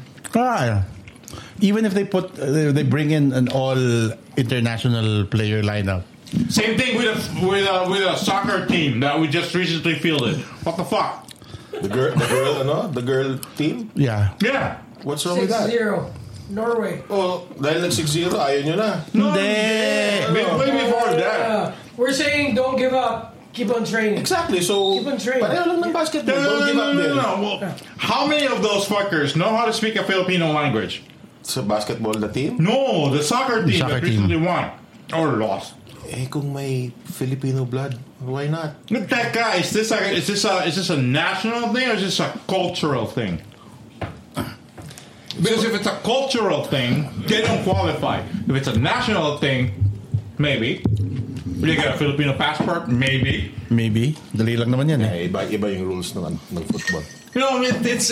Even if they bring in an all international player lineup. Same thing with a soccer team that we just recently fielded. What the fuck? The girl team? Yeah. Yeah. What's wrong with that? 6-0. Norway. Oh, dahil nag-6-0, ayaw nyo na. Way before that. We're saying don't give up. Keep on training. Exactly. So, Keep on training. pareho lang ng basketball. Don't give up din. No. Well, how many of those fuckers know how to speak a Filipino language? Sa basketball, the team? No, the soccer team soccer that recently won or lost. Kung may Filipino blood, why not? Look, that guy. Is this a national thing or is this a cultural thing? Because if it's a cultural thing, they don't qualify. If it's a national thing, maybe. They got a Filipino passport, maybe. Maybe. Dali lang naman yan eh. Iba yung rules ng football. You know, it's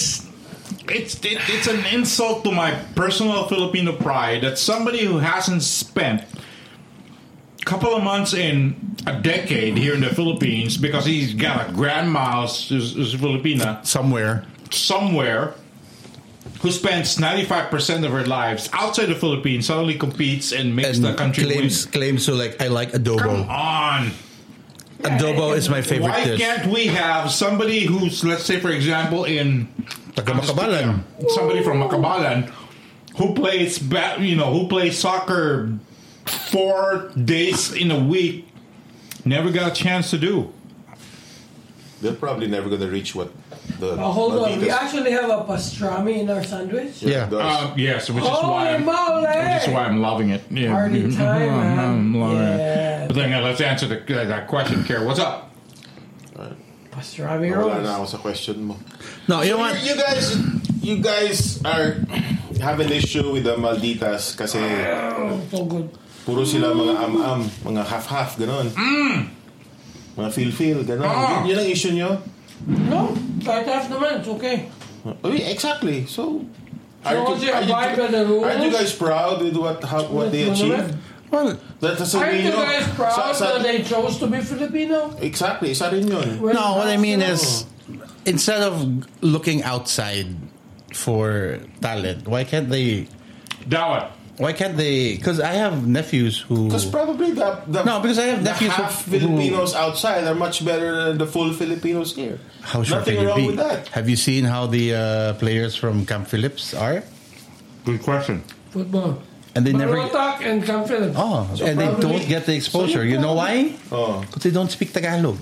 an insult to my personal Filipino pride that somebody who hasn't spent couple of months in a decade here in the Philippines because he's got a grandma who's Filipina somewhere who spends 95% of her lives outside the Philippines suddenly competes and makes the country claims so like I like adobo. Come on. Adobo is my favorite Why dish. can't we have somebody who's, let's say for example in Makabalan. somebody from Makabalan who plays soccer 4 days in a week, never got a chance to do. They're probably never going to reach what the. Hold on, we actually have a pastrami in our sandwich. Yeah. Yes, which is why I'm loving it. Yeah. Party time, man. I'm loving Yeah. it. But then let's answer that question. Care, what's up? Pastrami Wala rolls. na ako sa question mo. No, you So want... you guys are having issue with the Malditas kasi Oh, so good. puro sila mga am-am, mga half-half, ganon. Mga feel-feel, ganon. Yun ang issue nyo? No, kahit half naman, it's okay. Exactly. So, once you abide by the rules... aren't you guys proud with what they achieved? Well, That's Aren't you guys proud that they chose to be Filipino? Exactly, isa rin yun. Well, no, what I mean that's- is, instead of looking outside for talent, why can't they... Dawat. Why can't they... Because I have nephews who... Because probably No, because I have the nephews half who- Filipinos outside are much better than the full Filipinos here. How sure Nothing can you wrong be? with that. Have you seen how the players from Camp Phillips are? Good question. Football. And they never... Barotac and Camp Phillips. Oh, So and they probably- don't get the exposure. so You know why? Oh. Because they don't speak Tagalog.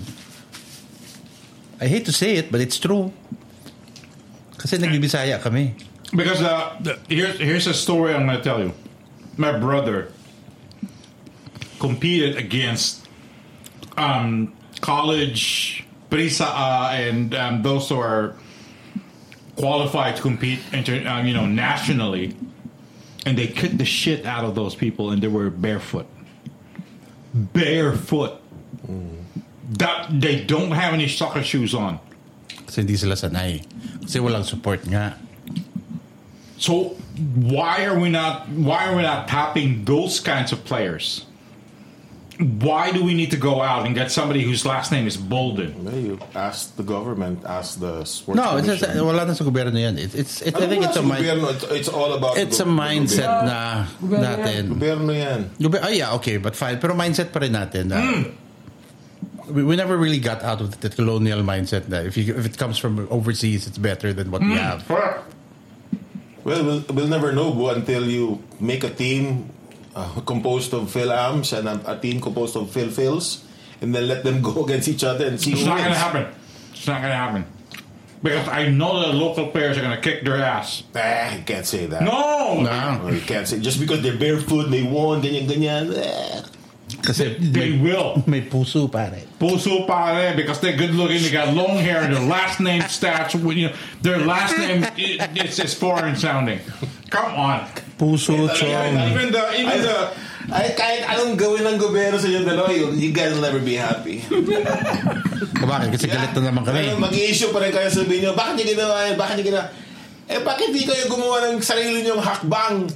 I hate to say it, but it's true. Kasi nagbibisaya kami. Because here's a story I'm going to tell you. My brother competed against college Prisa and those who are qualified to compete nationally, and they kicked the shit out of those people, and they were barefoot. That they don't have any soccer shoes on. Kasi hindi sila sanay. Kasi walang support nga. So why are we not tapping those kinds of players? Why do we need to go out and get somebody whose last name is Bolden? Well, you ask the government, ask the sports No, it's commission. just, wala na sa gobyerno yan. I think it's a It's all about it's a mindset na natin. Gobyerno yan. Yeah, okay, but fine. Pero mindset pa rin natin. We never really got out of the colonial mindset that if it comes from overseas, it's better than what we have. Well, we'll never know, Bo, until you make a team composed of Phil Ams and a team composed of Phil Phils, and then let them go against each other and see It's who not wins. going to happen. It's not going to happen. Because I know that local players are going to kick their ass. You can't say that. No! No. You can't say just because they're barefoot, they won, ganyan. Kasi They will. may puso pare. Puso pare, because they're good looking, they got long hair, and their last name starts with, their last name is foreign sounding. Come on. Puso, chong. Even the Kahit anong gawin ng gobyerno sa inyo dalawa, you guys will never be happy. Bakit? Kasi galit na naman kami. Mag-i-issue pa rin kayo, sabihin nyo, bakit nyo ginawa yan? Bakit nyo ginawa? Bakit di kayo gumawa ng sarili nyong hakbang?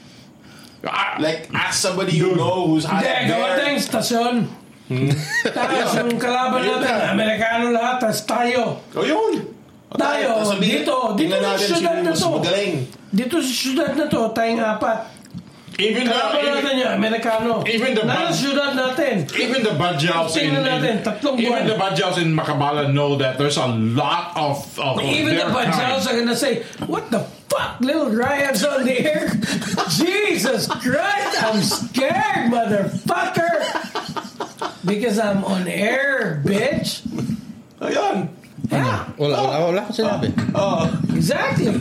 Like, ask somebody you know who's hot Hindi, gawa there. tayong stasyon. Tapos yung kalaban natin, Amerikano lahat, tapos tayo. O yun. Tayo, dito tingnan sa natin syudad na sino to. mas magaling. Dito sa syudad na to, tayong apat. Kalaban natin yung Amerikano. Even the Nasa syudad natin. Even the Badjaus Tingnan natin, tatlong buwan. even the Badjaus in Macabala know that there's a lot of Even the their Bajaus kind. are gonna say, what the fuck, little Ryan's on the air? Jesus Christ, I'm scared, motherfucker! Because I'm on air, bitch. Ayun. Yeah, Wala ko sinabi. exactly.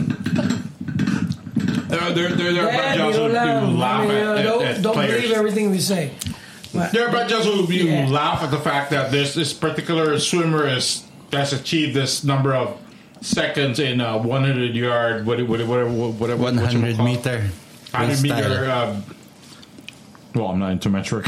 There are Dad, Badjaus who laugh at don't players. believe everything we say. But, There are Badjaus who Yeah. laugh at the fact that this particular swimmer has achieved this number of seconds in a 100 yard, whatever 100 meter. 100 meter. freestyle. Well, I'm not into metric.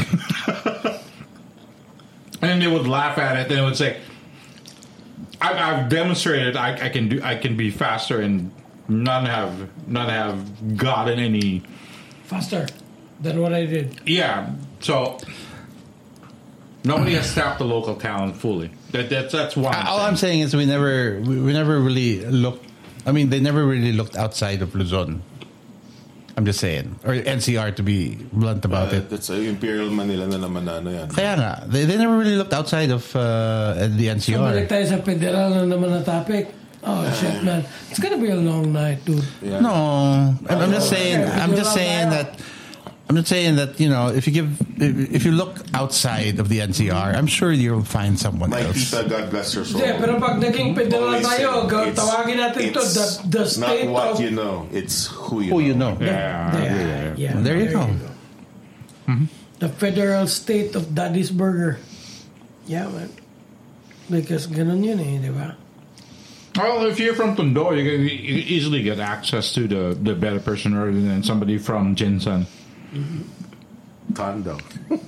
And they would laugh at it and they would say, I've demonstrated I can be faster and not have gotten any. faster than what I did. Yeah, so nobody has tapped the local talent fully. That's one. All I'm saying is we never really looked. I mean, they never really looked outside of Luzon. I'm just saying, or NCR to be blunt about it. That's Imperial Manila na naman na ano yan. Kaya nga, they never really looked outside of the Balik NCR. tayo sa federal na naman na topic. Oh shit, man! It's gonna be a long night, dude. Yeah. No, I'm just saying. I'm just saying that. I'm not saying that, if you look outside of the NCR, I'm sure you'll find someone My else. tita, God bless her soul. Hindi, pero pag naging federal always tayo, said, tawagin natin to it's the state not what of... you know, it's who you Who know. you know. Yeah, There you go. The federal state of Daddy's Burger. Yeah, man. Because ganun yun eh, di ba? Well, if you're from Tondo, you easily get access to the better person rather than somebody from Jinsan. Tondo.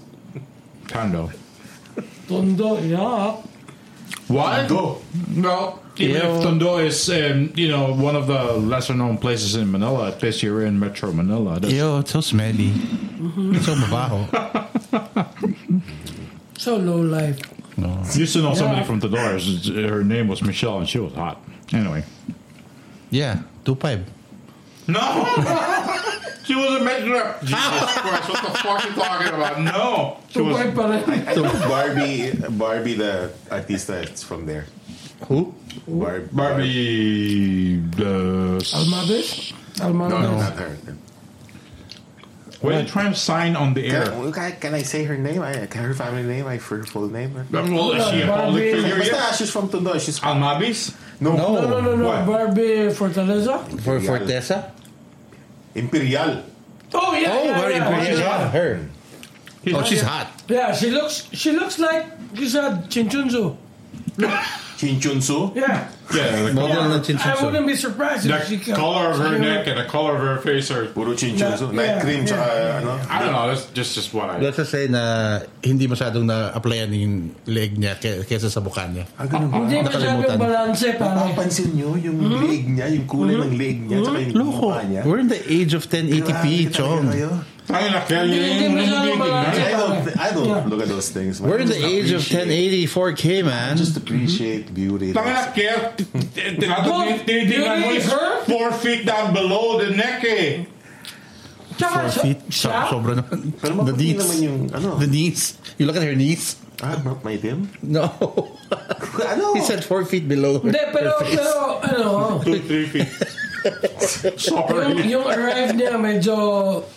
Tondo, yeah. What? Tondo. Well, even if Tondo is, one of the lesser-known places in Manila, at least you're in Metro Manila. Ew, it's so smelly. It's so mabaho. So low life. No. Used to know somebody from Tondo. Her name was Michelle, and she was hot. Anyway. Yeah, 2.5. No! She was a metro. Jesus Christ, what the fuck are you talking about? No! She was... I know Barbie the artista, it's from there. Who? Barbie... Almabis? No, not her. What are you trying to sign on the air? Can I say her name? Her family name? Her full name? Well, is she a public figure yet? Basta, she's from Tondo. She's Almabis? No. No. Barbie Fortaleza? For Fortesa? Imperial. Oh yeah. Yeah, her. She's hot. Yeah, she looks like she's a Chinchunzu. Chinchunsu? Yeah. Yeah, Model ng I Chinchunsu. wouldn't be surprised if she the color of her neck and the color of her face are... Puro Chinchunsu. Night cream, I don't know, that's just what I... Let's just say na hindi masyadong na-applyan yung leg niya kesa sa mukha niya. Hindi masyadong balanse parang. Napapansin nyo yung leg niya, yung kulay ng leg niya, tsaka yung Loko, mukha niya. we're in the age of 1080p, Chong. Ay, Hindi masyadong balanse. I don't look at those things. We're in the age of 1080 4K, man. Just appreciate beauty. Tangina, kaya tinitingnan mo is her? 4 feet down below the neck eh. 4 feet? Sobra naman. Pero The maputi knees. naman yung, The knees. You look at her knees? maitim? No. He said 4 feet below her. Hindi, pero, 2-3 feet. Sorry. yung arrive niya medyo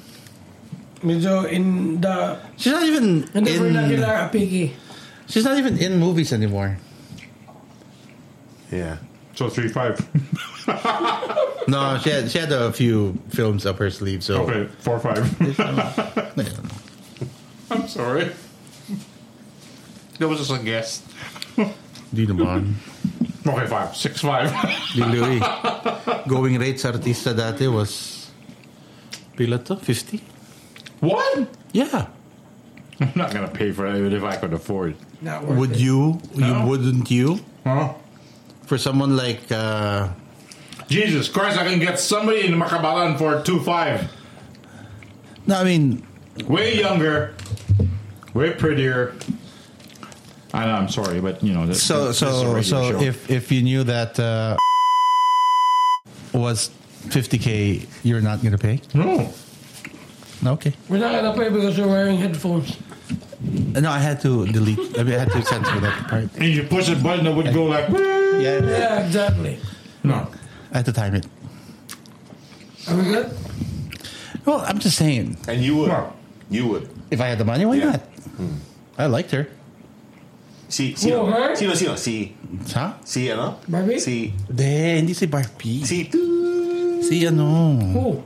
in the She's not even vernacular apiki. She's not even in movies anymore. Yeah. So 3-5. No, she had a few films up her sleeve. So Okay, 4-5. I'm sorry. That was just a guess. Di naman. Okay, 6-5. Di Louie. Going rate sa artista dati was pila to? 50? What? Yeah. I'm not gonna pay for it even if I could afford. Not worth Would it. you? No. Wouldn't you? Huh? For someone like Jesus Christ, I can get somebody in Makabalan for 2-5. no, I mean, Way younger, way prettier. I know, I'm sorry, but that's so this is a radio show. if you knew that was 50K, you're not gonna pay? No. Okay. We're not gonna pay because you're wearing headphones. No, I had to delete. I mean, I had to censor that part. And you push a button that would go like... Yeah. Yeah, exactly. No. I had to time it. Are we good? Well, I'm just saying, And you would. No. You would. if I had the money, why Yeah. not? I liked her. Sino? her? Sino? Si ano? Barbie? Hindi si Barbie. Si Si ano. Who?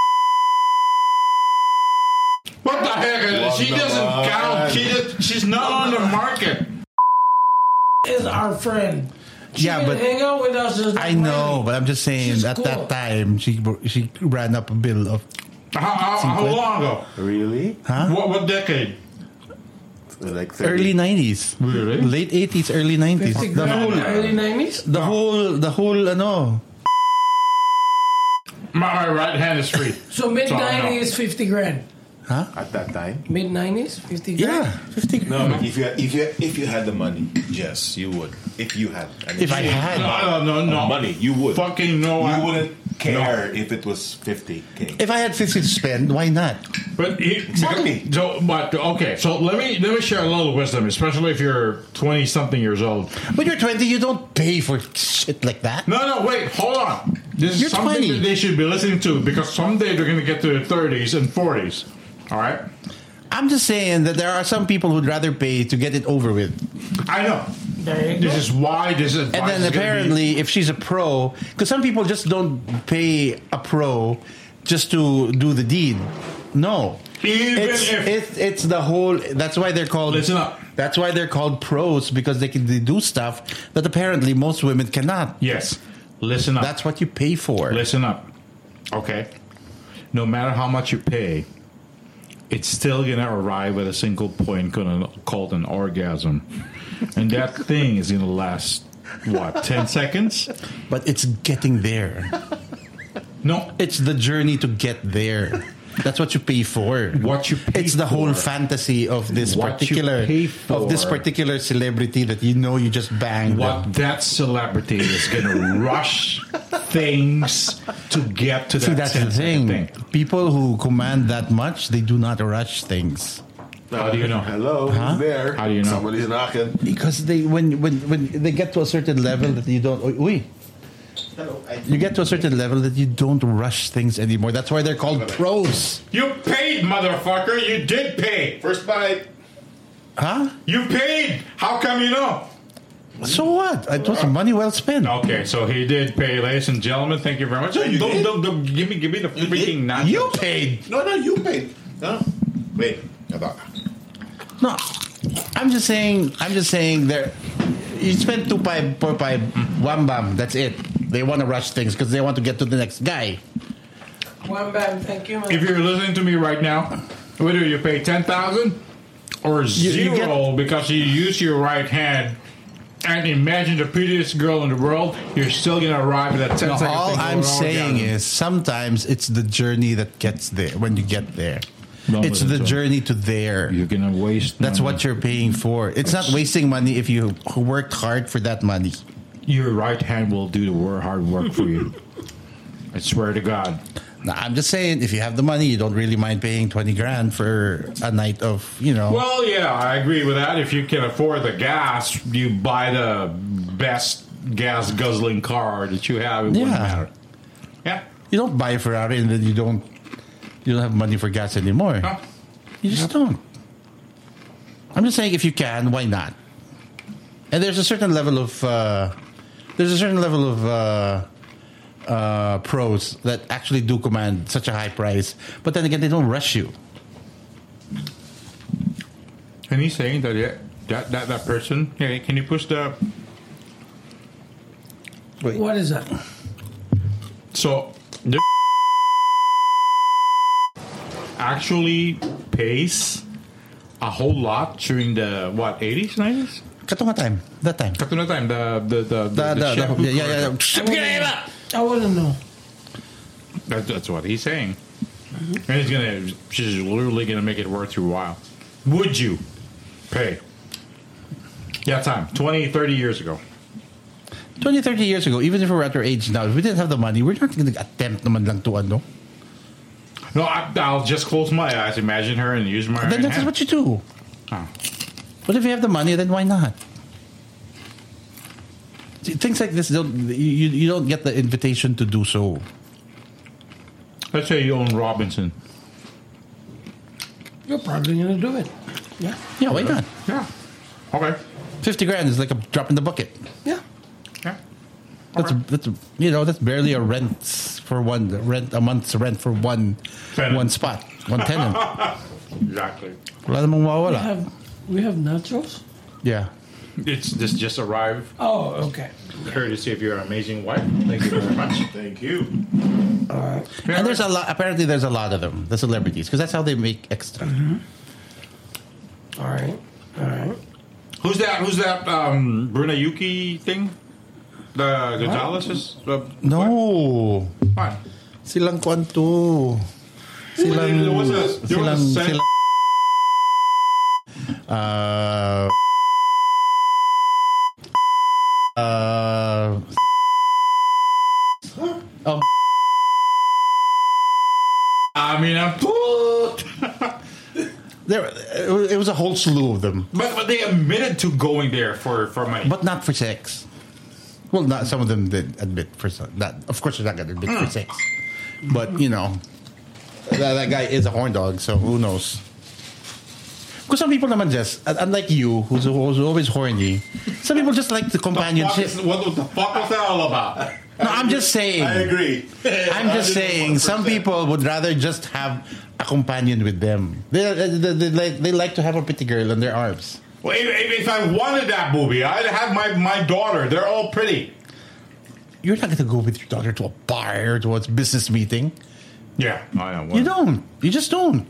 What the heck? She doesn't count. She's not on the market. Is our friend. She Yeah, can but hang out with us. As I know, but I'm just saying She's at cool. that time she ran up a bill of How long ago? Really? What decade? Like 30. early 90s. Really? Late 80s, early 90s. 50 grand, early 90s? The whole ano. My right hand is free. So mid 90s, 50 grand. At that time? Mid 90s, 50 grand. Yeah, 50 grand. No, but if you had the money, yes, you would. If you had. If I had No. money, you would. Fucking no. You wouldn't care if it was 50K. If I had 50 to spend, why not? But Exactly. So let me share a little wisdom, especially if you're 20 something years old. When you're 20, you don't pay for shit like that. No, wait, hold on. This is You're something 20. that they should be listening to because someday they're going to get to their 30s and 40s. All right? I'm just saying that there are some people who'd rather pay to get it over with. I know. There you This go. is why this advice And then is gonna apparently, if she's a pro, because some people just don't pay a pro just to do the deed. No. It's the whole. That's why they're called. Listen up. That's why they're called pros, because they do stuff that apparently most women cannot. Yes. Listen up. That's what you pay for. Listen up. Okay. No matter how much you pay, it's still gonna arrive at a single point called an orgasm, and that thing is gonna last what 10 seconds. But it's getting there. No, It's the journey to get there. That's what you pay for. What you pay It's the whole for. fantasy of this What you particular pay for. of this particular celebrity that you just banged. what that celebrity is gonna rush things to get to that. See, that's the 10-second thing. People who command that much, they do not rush things. How do you know? Hello, who's there? How do you know? Somebody's knocking. Because when they get to a certain level that you don't. You get to a certain level that you don't rush things anymore. That's why they're called pros. You paid, motherfucker. You did pay. First bite. Huh? You paid. How come you know? So what? It was money well spent. Okay, so he did pay, ladies and gentlemen. Thank you very much. you did? Don't give me the freaking nachos. You paid. No, you paid. No. Wait. I thought. No, I'm just saying there. You spend 2.5, 4.5, one bam. That's it. They want to rush things because they want to get to the next guy. One bam, thank you, man. If you're listening to me right now, whether you pay 10,000 or you zero because you use your right hand and imagine the prettiest girl in the world, you're still gonna arrive at that 10 No, second all thing I'm called saying orgasm. is sometimes it's the journey that gets there when you get there. No, It's but the it's journey to there. You're gonna waste. That's money. what you're paying for. It's not wasting money if you worked hard for that money. Your right hand will do the hard work for you. I swear to God. Now, I'm just saying, if you have the money, you don't really mind paying 20 grand for a night of, Well, yeah, I agree with that. If you can afford the gas, you buy the best gas guzzling car that you have. It wouldn't Yeah. matter. Yeah. You don't buy a Ferrari and then you don't have money for gas anymore. Huh? You just don't. I'm just saying, if you can, why not? And there's a certain level of pros that actually do command such a high price, but then again, they don't rush you. And he's saying that that person. Hey, can you push the? What is that? So this actually pays a whole lot during the 80s, 90s. Katong time. That time. Katuna time, the chef who- Yeah. I wouldn't know. That's what he's saying. And she's literally gonna make it worth your while. Would you pay? Yeah, time. 20, 30 years ago. 20, 30 years ago, even if we're at our age now, if we didn't have the money, we're not going to attempt naman lang to ano. No, I'll just close my eyes, imagine her, and use my Then right that's hand. what you do. Oh. But if you have the money, then why not? See, things like this, you don't get the invitation to do so. Let's say you own Robinson. You're probably going to do it. Yeah. Yeah, why not? Yeah. Okay. 50 grand is like a drop in the bucket. Yeah. Yeah. That's barely a rent for a month's rent for one spot, one tenant. Exactly. Wala namang mawawala. We have nachos? Yeah. This just arrived. Oh, okay. Courtesy of your amazing wife. Thank you very much. Thank you. All right. And there's a lot. Apparently, there's a lot of them, the celebrities, because that's how they make extra. All right. All right. Who's that? Bruna Yuki thing? The Gonzalez is No, what? silang kwanto. Silang. I mean, It was a whole slew of them, but they admitted to going there for money. but not for sex. Well, not some of them did admit for some. That of course they're not going to admit for sex, but that guy is a horn dog, so who knows? Because some people naman just, unlike you, who's always horny, some people just like the companionship. What the fuck was that all about? No, I'm just saying. I agree. I'm just saying. Some people would rather just have a companion with them. They like to have a pretty girl in their arms. Well, if I wanted that movie, I'd have my daughter. They're all pretty. You're not going to go with your daughter to a bar or to a business meeting. Yeah, I know. You don't. You just don't.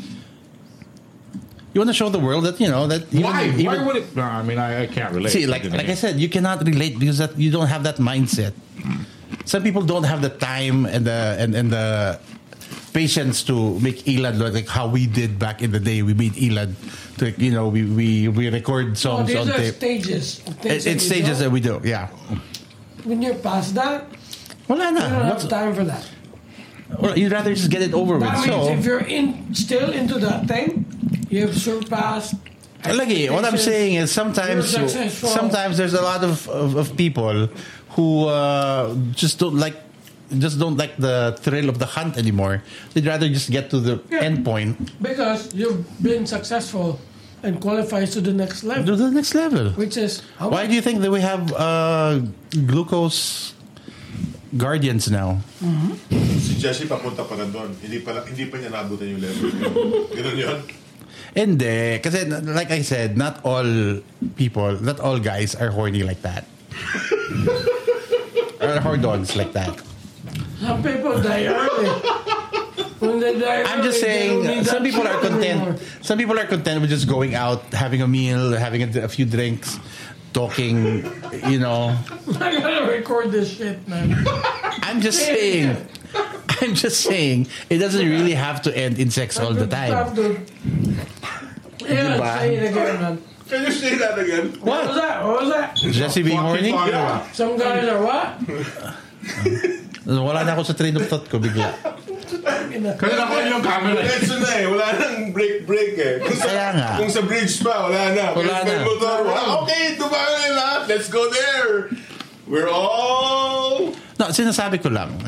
You want to show the world that that. Why? Why would it? No, I mean, I can't relate. See, like I said, you cannot relate because you don't have that mindset. Some people don't have the time and the patience to make Ilad like how we did back in the day. We made Ilad to we record songs on tape. Stages. It's stages that we do. Yeah. When you're past that, wala na. you don't have time for that. Well, you'd rather just get it over with. That means if you're still into that thing, you have surpassed. Lagi, what I'm saying is sometimes there's a lot of people who just don't like the thrill of the hunt anymore. They'd rather just get to the end point. Because you've been successful and qualifies to the next level. To the next level. Which is why do you think that we have glucose guardians now? Mm-hmm. Si Jessie papunta pa doon. Hindi pa niya nabutan yung level. Ganun yun? Hindi. Kasi like I said, not all guys are horny like that. Or hordons like that. Some people die early. When they die I'm just saying, some people are content. Anymore. Some people are content with just going out, having a meal, having a few drinks, talking, I gotta record this shit, man. I'm just saying, it doesn't really have to end in sex all the time. Yeah, say it again, man. Can you say that again? What was that? Jessie being horny? Yeah. Some guys are what? Wala na ako sa train of thought ko bigla. Kasi nakuha yung camera. Diretso na wala nang break eh. Kaya nga. Kung sa bridge pa, wala na. Wala na. Motor, okay, tumagal na lahat. Let's go there. We're all... No, sinasabi ko lang.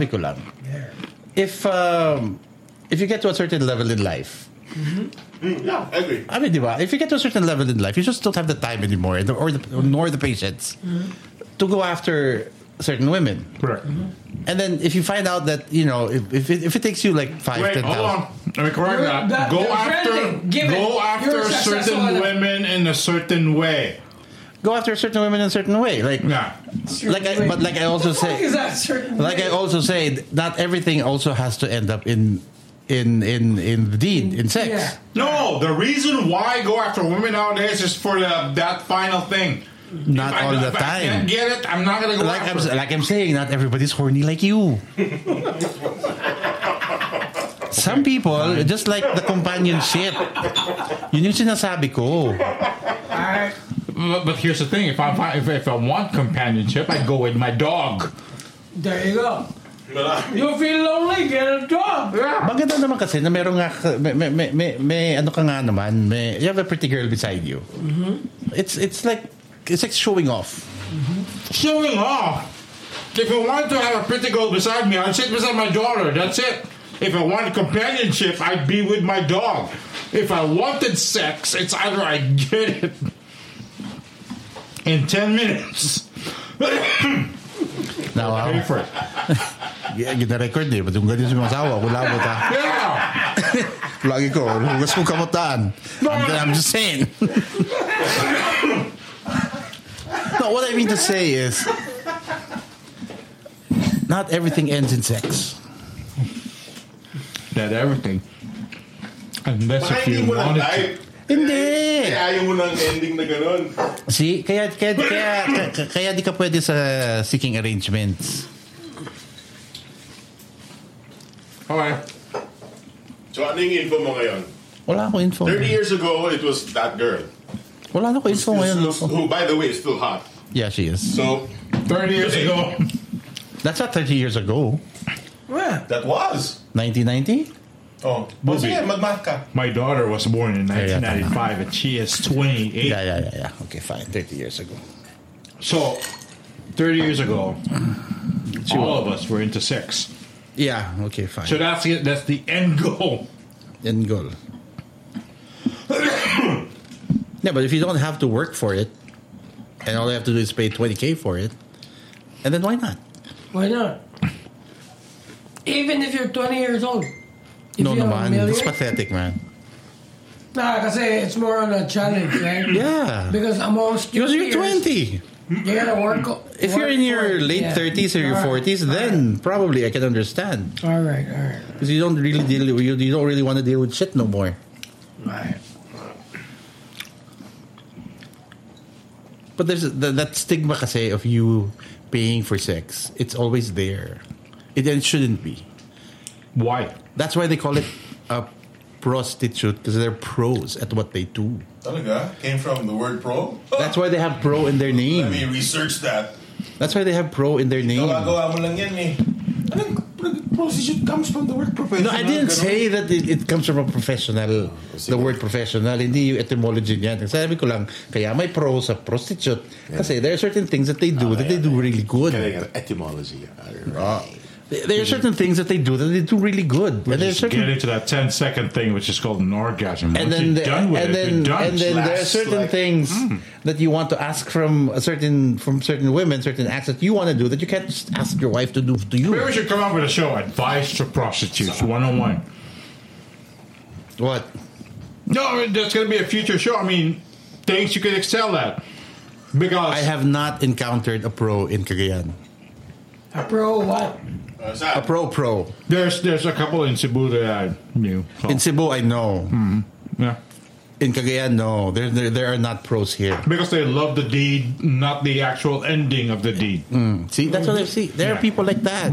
If you get to a certain level in life, yeah, I agree. I mean, diba? If you get to a certain level in life, you just don't have the time anymore, nor the patience to go after certain women. Correct. And then if you find out that if it takes you like 5, 10,000. Hold on. Let me correct that. Go after certain women in a certain way. Go after certain women in a certain way, like I also say, not everything also has to end up in the deed, in sex. Yeah. No, the reason why I go after women nowadays is for that final thing. Not all the time. I can't get it, I'm not going to go after it. Like I'm saying, not everybody's horny like you. Some people, just like the companionship. Yun yung sinasabi ko. But here's the thing: if I want companionship, I go with my dog. There you go. You feel lonely, get a dog. Yeah. Maganda naman kasi na meron nga may ano ka nga naman, you have a pretty girl beside you. Mm-hmm. It's like showing off. Mm-hmm. Showing off. If I wanted to have a pretty girl beside me, I'd sit beside my daughter. That's it. If I wanted companionship, I'd be with my dog. If I wanted sex, it's either I get it in 10 minutes. Now, pay for it. Gina-record eh. Ba't yung ganyan sa mga asawa? Kulabot ha? Yeah! Lagi ko, hugas mo kamutaan. I'm just saying. No, what I mean to say is, not everything ends in sex. Not everything. Unless if you wanted to. Hindi. Kaya ayaw mo ng ending na gano'n. See, kaya di ka pwede sa seeking arrangements. Okay. So ano yung info mo ngayon? Wala akong info. 30 years ago, it was that girl. Wala akong info ngayon. Who, by the way, is still hot. Yeah, she is. So, 30 years ago. That's not 30 years ago. Yeah. That was. 1990? Oh, sige, magmark ka. My daughter was born in 1995 and she is 28. Yeah. Okay, fine. 30 years ago. So, 30 years ago, all of us were into sex. Yeah, okay, fine. So that's it. That's the end goal. End goal. Yeah, but if you don't have to work for it, and all you have to do is pay $20,000 for it, and then why not? Why not? Even if you're 20 years old. If No you have a naman. million- It's pathetic, man. Nah, kasi it's more on a challenge, right? Yeah. Because amongst Because you're peers, 20. you gotta work. If you're in your late 30s or your 40s, then probably I can understand. All right. Because you don't really you don't really want to deal with shit no more. Right. But there's that stigma kasi of you paying for sex. It's always there. It shouldn't be. Why? That's why they call it a prostitute, because they're pros at what they do. Talaga? Came from the word pro? That's why they have pro in their Let me name. research that. That's why they have pro in their name. Gawa mo lang yan eh. Prostitute comes from the word professional. No, I didn't Ganon. say that it comes from a professional. The word professional, hindi yung etymology niyan. Sabi ko lang, kaya may pro sa prostitute. Kasi there are certain things that they do that they do really good. Etymology. There are certain things that they do that they do really good. We And there's just certain get into that 10-second thing, which is called an orgasm. and Once then you're done with it, you're done. and then there are Slash, certain like- things that you want to ask from certain women, certain acts that you want to do that you can't just ask your wife to do to you. Maybe we should come up with a show, Advice to Prostitutes, 101. What? No, I mean, there's going to be a future show. I mean, things you can excel at. Because I have not encountered a pro in Cagayan. A pro what? A pro. there's a couple in Cebu that I knew. So, In Cebu, I know. yeah. In Cagayan, no. There are not pros here. Because they love the deed, not the actual ending of the deed. See, that's what I see. There are Yeah. people like that.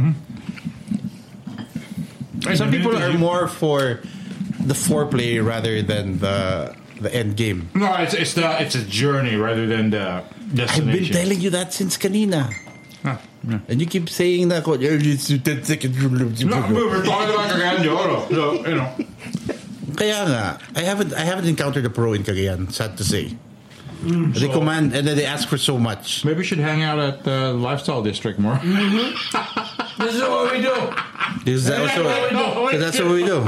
Some people are more for the foreplay rather than the end game. No, it's a journey rather than the I've destination. been telling you that since kanina. Ah, yeah. And you keep saying that. It's 10 seconds. No, we're talking about Cagayan de Oro. So, you know. Kaya nga, I haven't encountered a pro in Cagayan, sad to say. They command and then they ask for so much. Maybe we should hang out at the Lifestyle District more. This is what we do. That's what we do.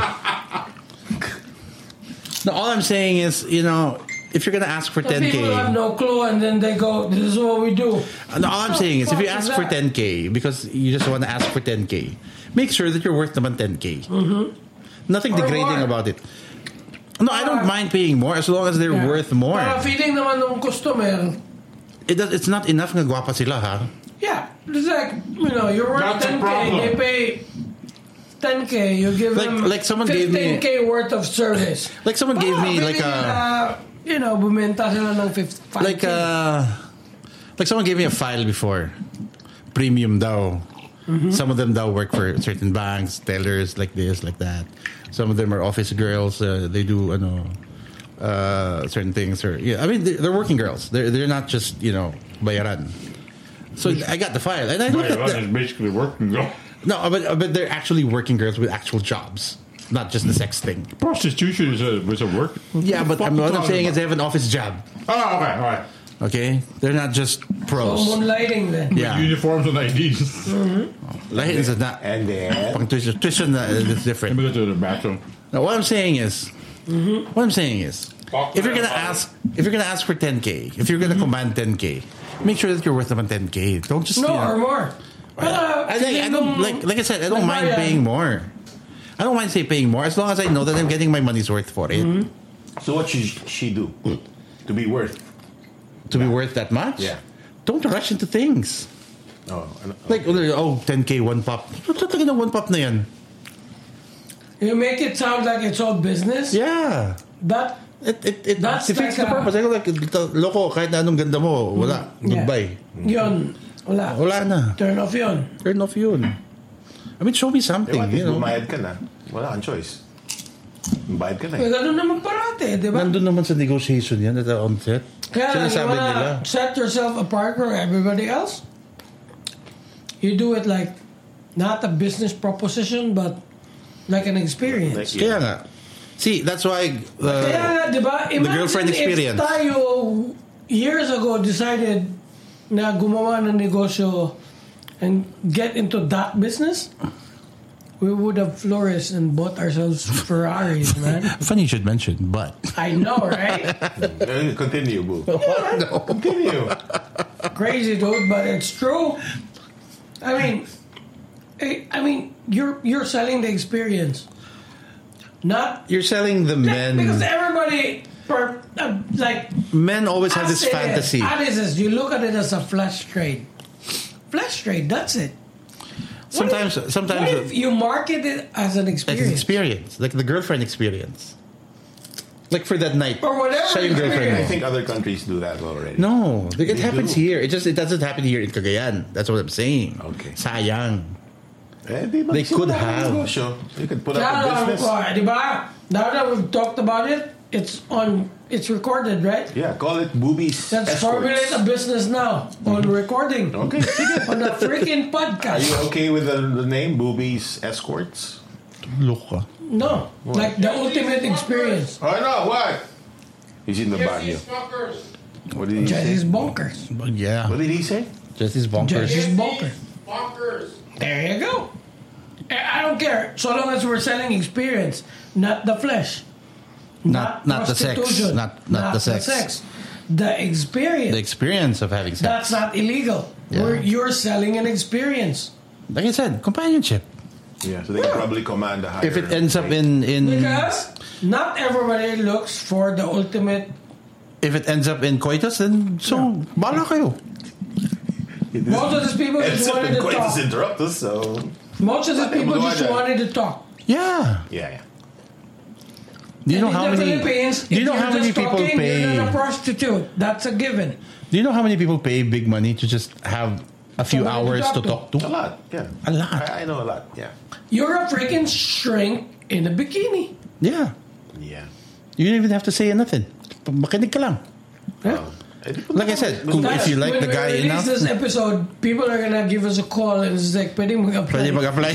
No, all I'm saying is, if you're gonna ask for Some people have 10K, no clue, and then they go, "This is what we do." no, all I'm saying is, if you fuck is ask for that? 10K because you just want to ask for 10K, make sure that you're worth naman 10K. Nothing Or degrading more. about it. No, I don't mind paying more as long as they're worth more. Para feeling naman ng customer, It's not enough na gwapa sila, ha? yeah, it's like, you're worth That's a 10K, problem. they pay 10K, you give them Like someone gave me- 15K worth of service. Like someone gave me like a... bumenta sila ng 5K. Like someone gave me a file before. Premium daw. Some of them daw work for certain banks, tellers, like this, like that. Some of them are office girls. They do certain things. I mean, they're working girls. They're not just bayaran. So I got the file and I looked at It's that. basically working girl. No, but they're actually working girls with actual jobs, not just the sex thing. Prostitution is a work. Yeah, but what I'm saying is they have an office job. Oh, okay, all right. Okay, they're not just pros. Moonlighting then. Yeah, Uniforms and IDs. like it's not. And then... Pang tuition is different. Let me go to the bathroom. Now, what I'm saying is, if you're gonna ask for 10K, if you're gonna command 10K, make sure that you're worth about 10K. Don't just No, or more. I don't like I said, I don't mind paying more. I don't mind paying more as long as I know that I'm getting my money's worth for it. So what should she do to be worth? To be worth that much? Yeah. Don't rush into things. Oh, Like 10K one pop. Talaga na one pop na yan. You make it sound like it's all business. Yeah. But It That's defeats like the purpose. I go like, loko, kahit na anong ganda mo, wala. Goodbye. yun, Wala na. Turn off yun. Turn off yun. I mean, show me something, What if you know. bumayad ka na? Wala kang choice. Bayad ka na Well, ganun naman parate, di ba? Nandun naman sa negotiation yan at the onset. Kaya lang, you Sinasabi nila. wanna set yourself apart from everybody else. You do it like, not a business proposition, but like an experience. Kaya nga. See, that's why... Kaya nga, di ba? Imagine girlfriend experience. if tayo years ago decided na gumawa ng negosyo and get into that business, we would have flourished and bought ourselves Ferraris, man. funny you should mention, but... I know, right? Continue, boo. No. Continue. Crazy, dude, but it's true. I mean, I mean, you're selling the experience, not You're selling the men. because everybody like Men always have this I say fantasy. you look at it as a flesh trade. Flesh trade. That's it. Sometimes What if you market it as an it's an experience? experience, like the girlfriend experience. Like for that night, Or whatever siya yung girlfriend I mo. think other countries do that already. No, it happens do. here. It doesn't happen here in Cagayan. That's what I'm saying. Okay. Sayang. They could have. You could put up Kaya a lang, business. di ba? Now that we've talked about it, it's recorded, right? Yeah, call it boobies. Let's escorts. formulate a business now on recording. Okay, sige. On the freaking Are podcast. you okay with the name Boobies Escorts? Loka. No, like the ultimate experience. Oh no, what? He's in the banyo. What did he Jesse's say? bonkers. Yeah. What did he say? Jesse's bonkers. Jesse's bonkers. There you go. I don't care. So long as we're selling experience, not the flesh. Not the sex. prostitution, Not the sex. The experience. The experience of having sex. That's not illegal. Yeah. You're selling an experience. Like I said, companionship. Yeah, so they can probably command a higher. If it ends up in Because not everybody looks for the ultimate. if it ends up in coitus, then so bala kayo. Most of these people It's just wanted to quite talk. interrupt us, so Most of these people Go just ahead. wanted to talk. Yeah. yeah. Do you know And how in the many? Philippines, Do you if know you're how many just people talking, pay? You're not a prostitute. That's a given. Do you know how many people pay big money to just have a few Somebody to hours to talk talk A to? lot, yeah. A lot. I know a lot, yeah. You're a freaking shrink in a bikini. Yeah. Yeah. You don't even have to say anything. Makinig ka lang. Like I said, kung if you like when the we guy release enough, this episode, people are gonna give us a call and it's like, pwede mag-apply. pwede mag-apply.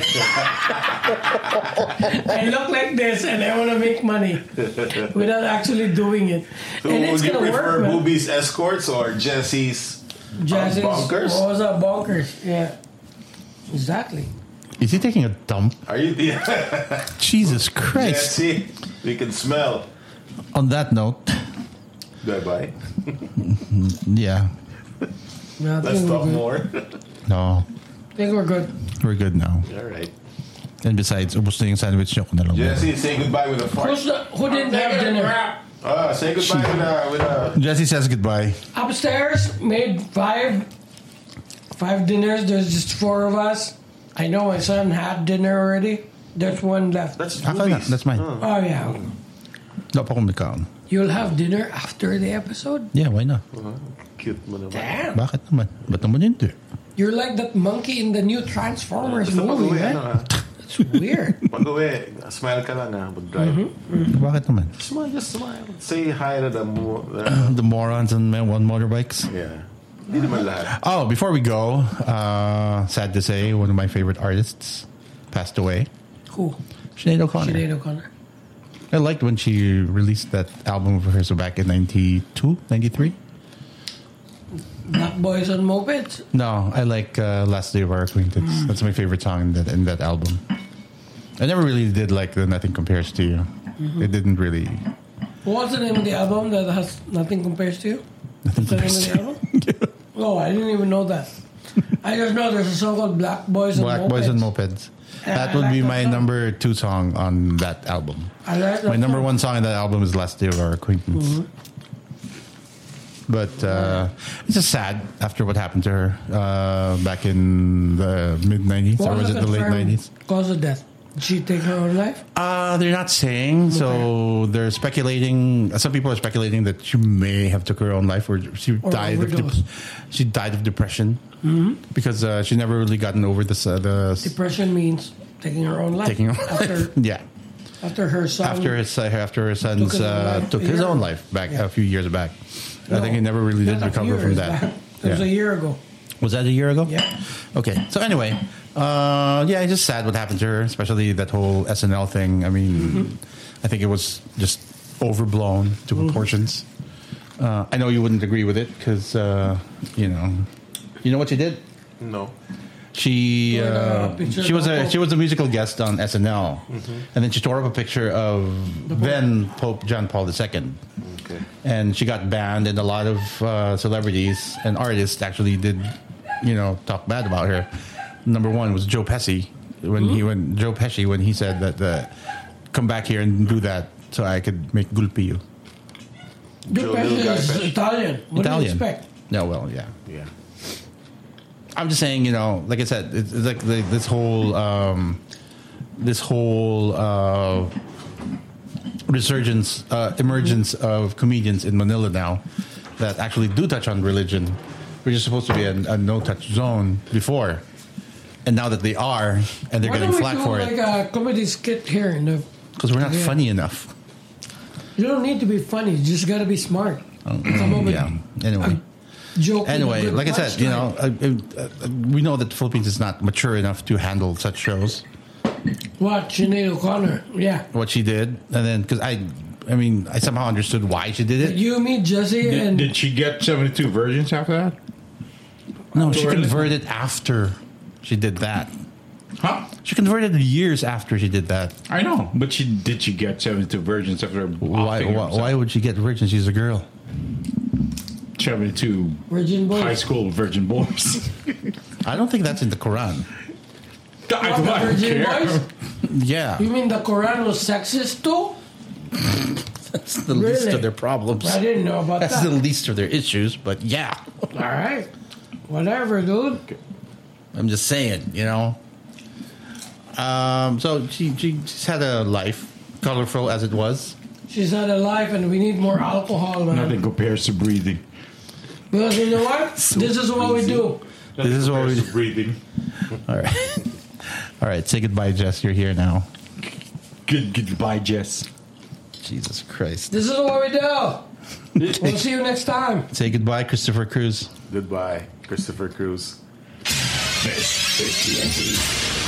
I look like this and I want to make money without actually doing it. So and it's would you gonna prefer work, man. Boobies Escorts or Jesse's Jesse's Bonkers? What was that? Bonkers. Yeah. Exactly. Is he taking a dump? Are you the Jesus Christ. Jesse? We can smell. On that note, Bye-bye. yeah. No, I Let's think talk we're good. more. No. I think we're good. We're good now. All right. And besides, ubos na yung sandwich niyo. Kung na lang. Jesse, say goodbye with a fart. Who didn't have dinner? Say goodbye with a... Jesse says goodbye. Upstairs, made five dinners. There's just 4 of us. I know my son had dinner already. There's one left. That's Ako na, Boobies. that's mine. Oh, yeah. Wala pa akong nagkaon. You'll have dinner after the episode? Yeah, why not? Cute mo naman. Damn. Bakit naman? Ba't naman hindi? You're like that monkey in the new Transformers Basta movie, pag-uwi, man. ano, It's weird. Pag-uwi, smile ka lang mag-drive. Bakit naman? Smile, just smile. Say hi to the... The morons on motorbikes. yeah. Hindi naman lahat. Oh, before we go, sad to say, one of my favorite artists passed away. Who? Sinead O'Connor. Sinead O'Connor. I liked when she released that album of hers back in 92, 93. Black Boys on Mopeds. No, I like Last Day of Our Acquaintance. That's my favorite song in that album. I never really did like the Nothing Compares to You. It didn't really... What's the name of the album that has Nothing Compares to You? Nothing What's the name of the album? Oh, I didn't even know that. I just know there's a song called Black Boys and Black Mopeds. Boys and Mopeds. Yeah, That I would like be that my song. number 2 song on that album. I like that My number song. 1 song in that album is Last Day of Our Acquaintance. But it's just sad after what happened to her back in the mid-90s, or was it the late 90s? Cause of death. Did she take her own life? They're not saying, so they're speculating. Some people are speculating that she may have took her own life, or she died overdose. of depression because she never really gotten over the Depression means taking her own life. taking her after, yeah. after her son. After her son took his own life back a few years back. I think he never really did Not a few recover from years that. back. It was a year ago. Was that a year ago? Yeah. Okay. So anyway, it's just sad what happened to her, especially that whole SNL thing. I mean, I think it was just overblown to proportions. I know you wouldn't agree with it because, you know what she did? No. She picture she was of she was a musical guest on SNL, and then she tore up a picture of then Pope John Paul II. Okay. And she got banned, and a lot of celebrities and artists actually did, talk bad about her. Number one was Joe Pesci. when Joe Pesci when he said that come back here and do that so I could make gulpi you. Joe Pesci is Italian. What do you expect? No, well, yeah. Yeah. I'm just saying, like I said, it's like this whole emergence of comedians in Manila now that actually do touch on religion, which is supposed to be a no-touch zone before, and now that they are, and they're getting flack for it. Why don't we do like a comedy skit here? Because we're not funny enough. You don't need to be funny. You just got to be smart. Yeah. Anyway. Joke. Anyway, like I said, we know that the Philippines is not mature enough to handle such shows. What Sinead O'Connor? Yeah. What she did, and then because I somehow understood why she did it. You meet Jesse and did she get 72 virgins after that? No, she converted after she did that. Huh? She converted years after she did that. I know, but did she get 72 virgins after? Why would she get virgins? She's a girl. 72 virgin boys. High school virgin boys. I don't think that's in the Quran. I don't care. Boys? Yeah. You mean the Quran was sexist too? That's the least of their problems. I didn't know about that. That's the least of their issues, but yeah. All right. Whatever, dude. I'm just saying, So she's had a life, colorful as it was. She's had a life, and we need more alcohol, man. Nothing compares to breathing. Because you know what? This is what we do. This is what we do. Breathing. All right. All right. Say goodbye, Jess. You're here now. Goodbye, Jess. Jesus Christ. This is what we do. We'll see you next time. Say goodbye, Christopher Cruz. Goodbye, Christopher Cruz. This is TNT.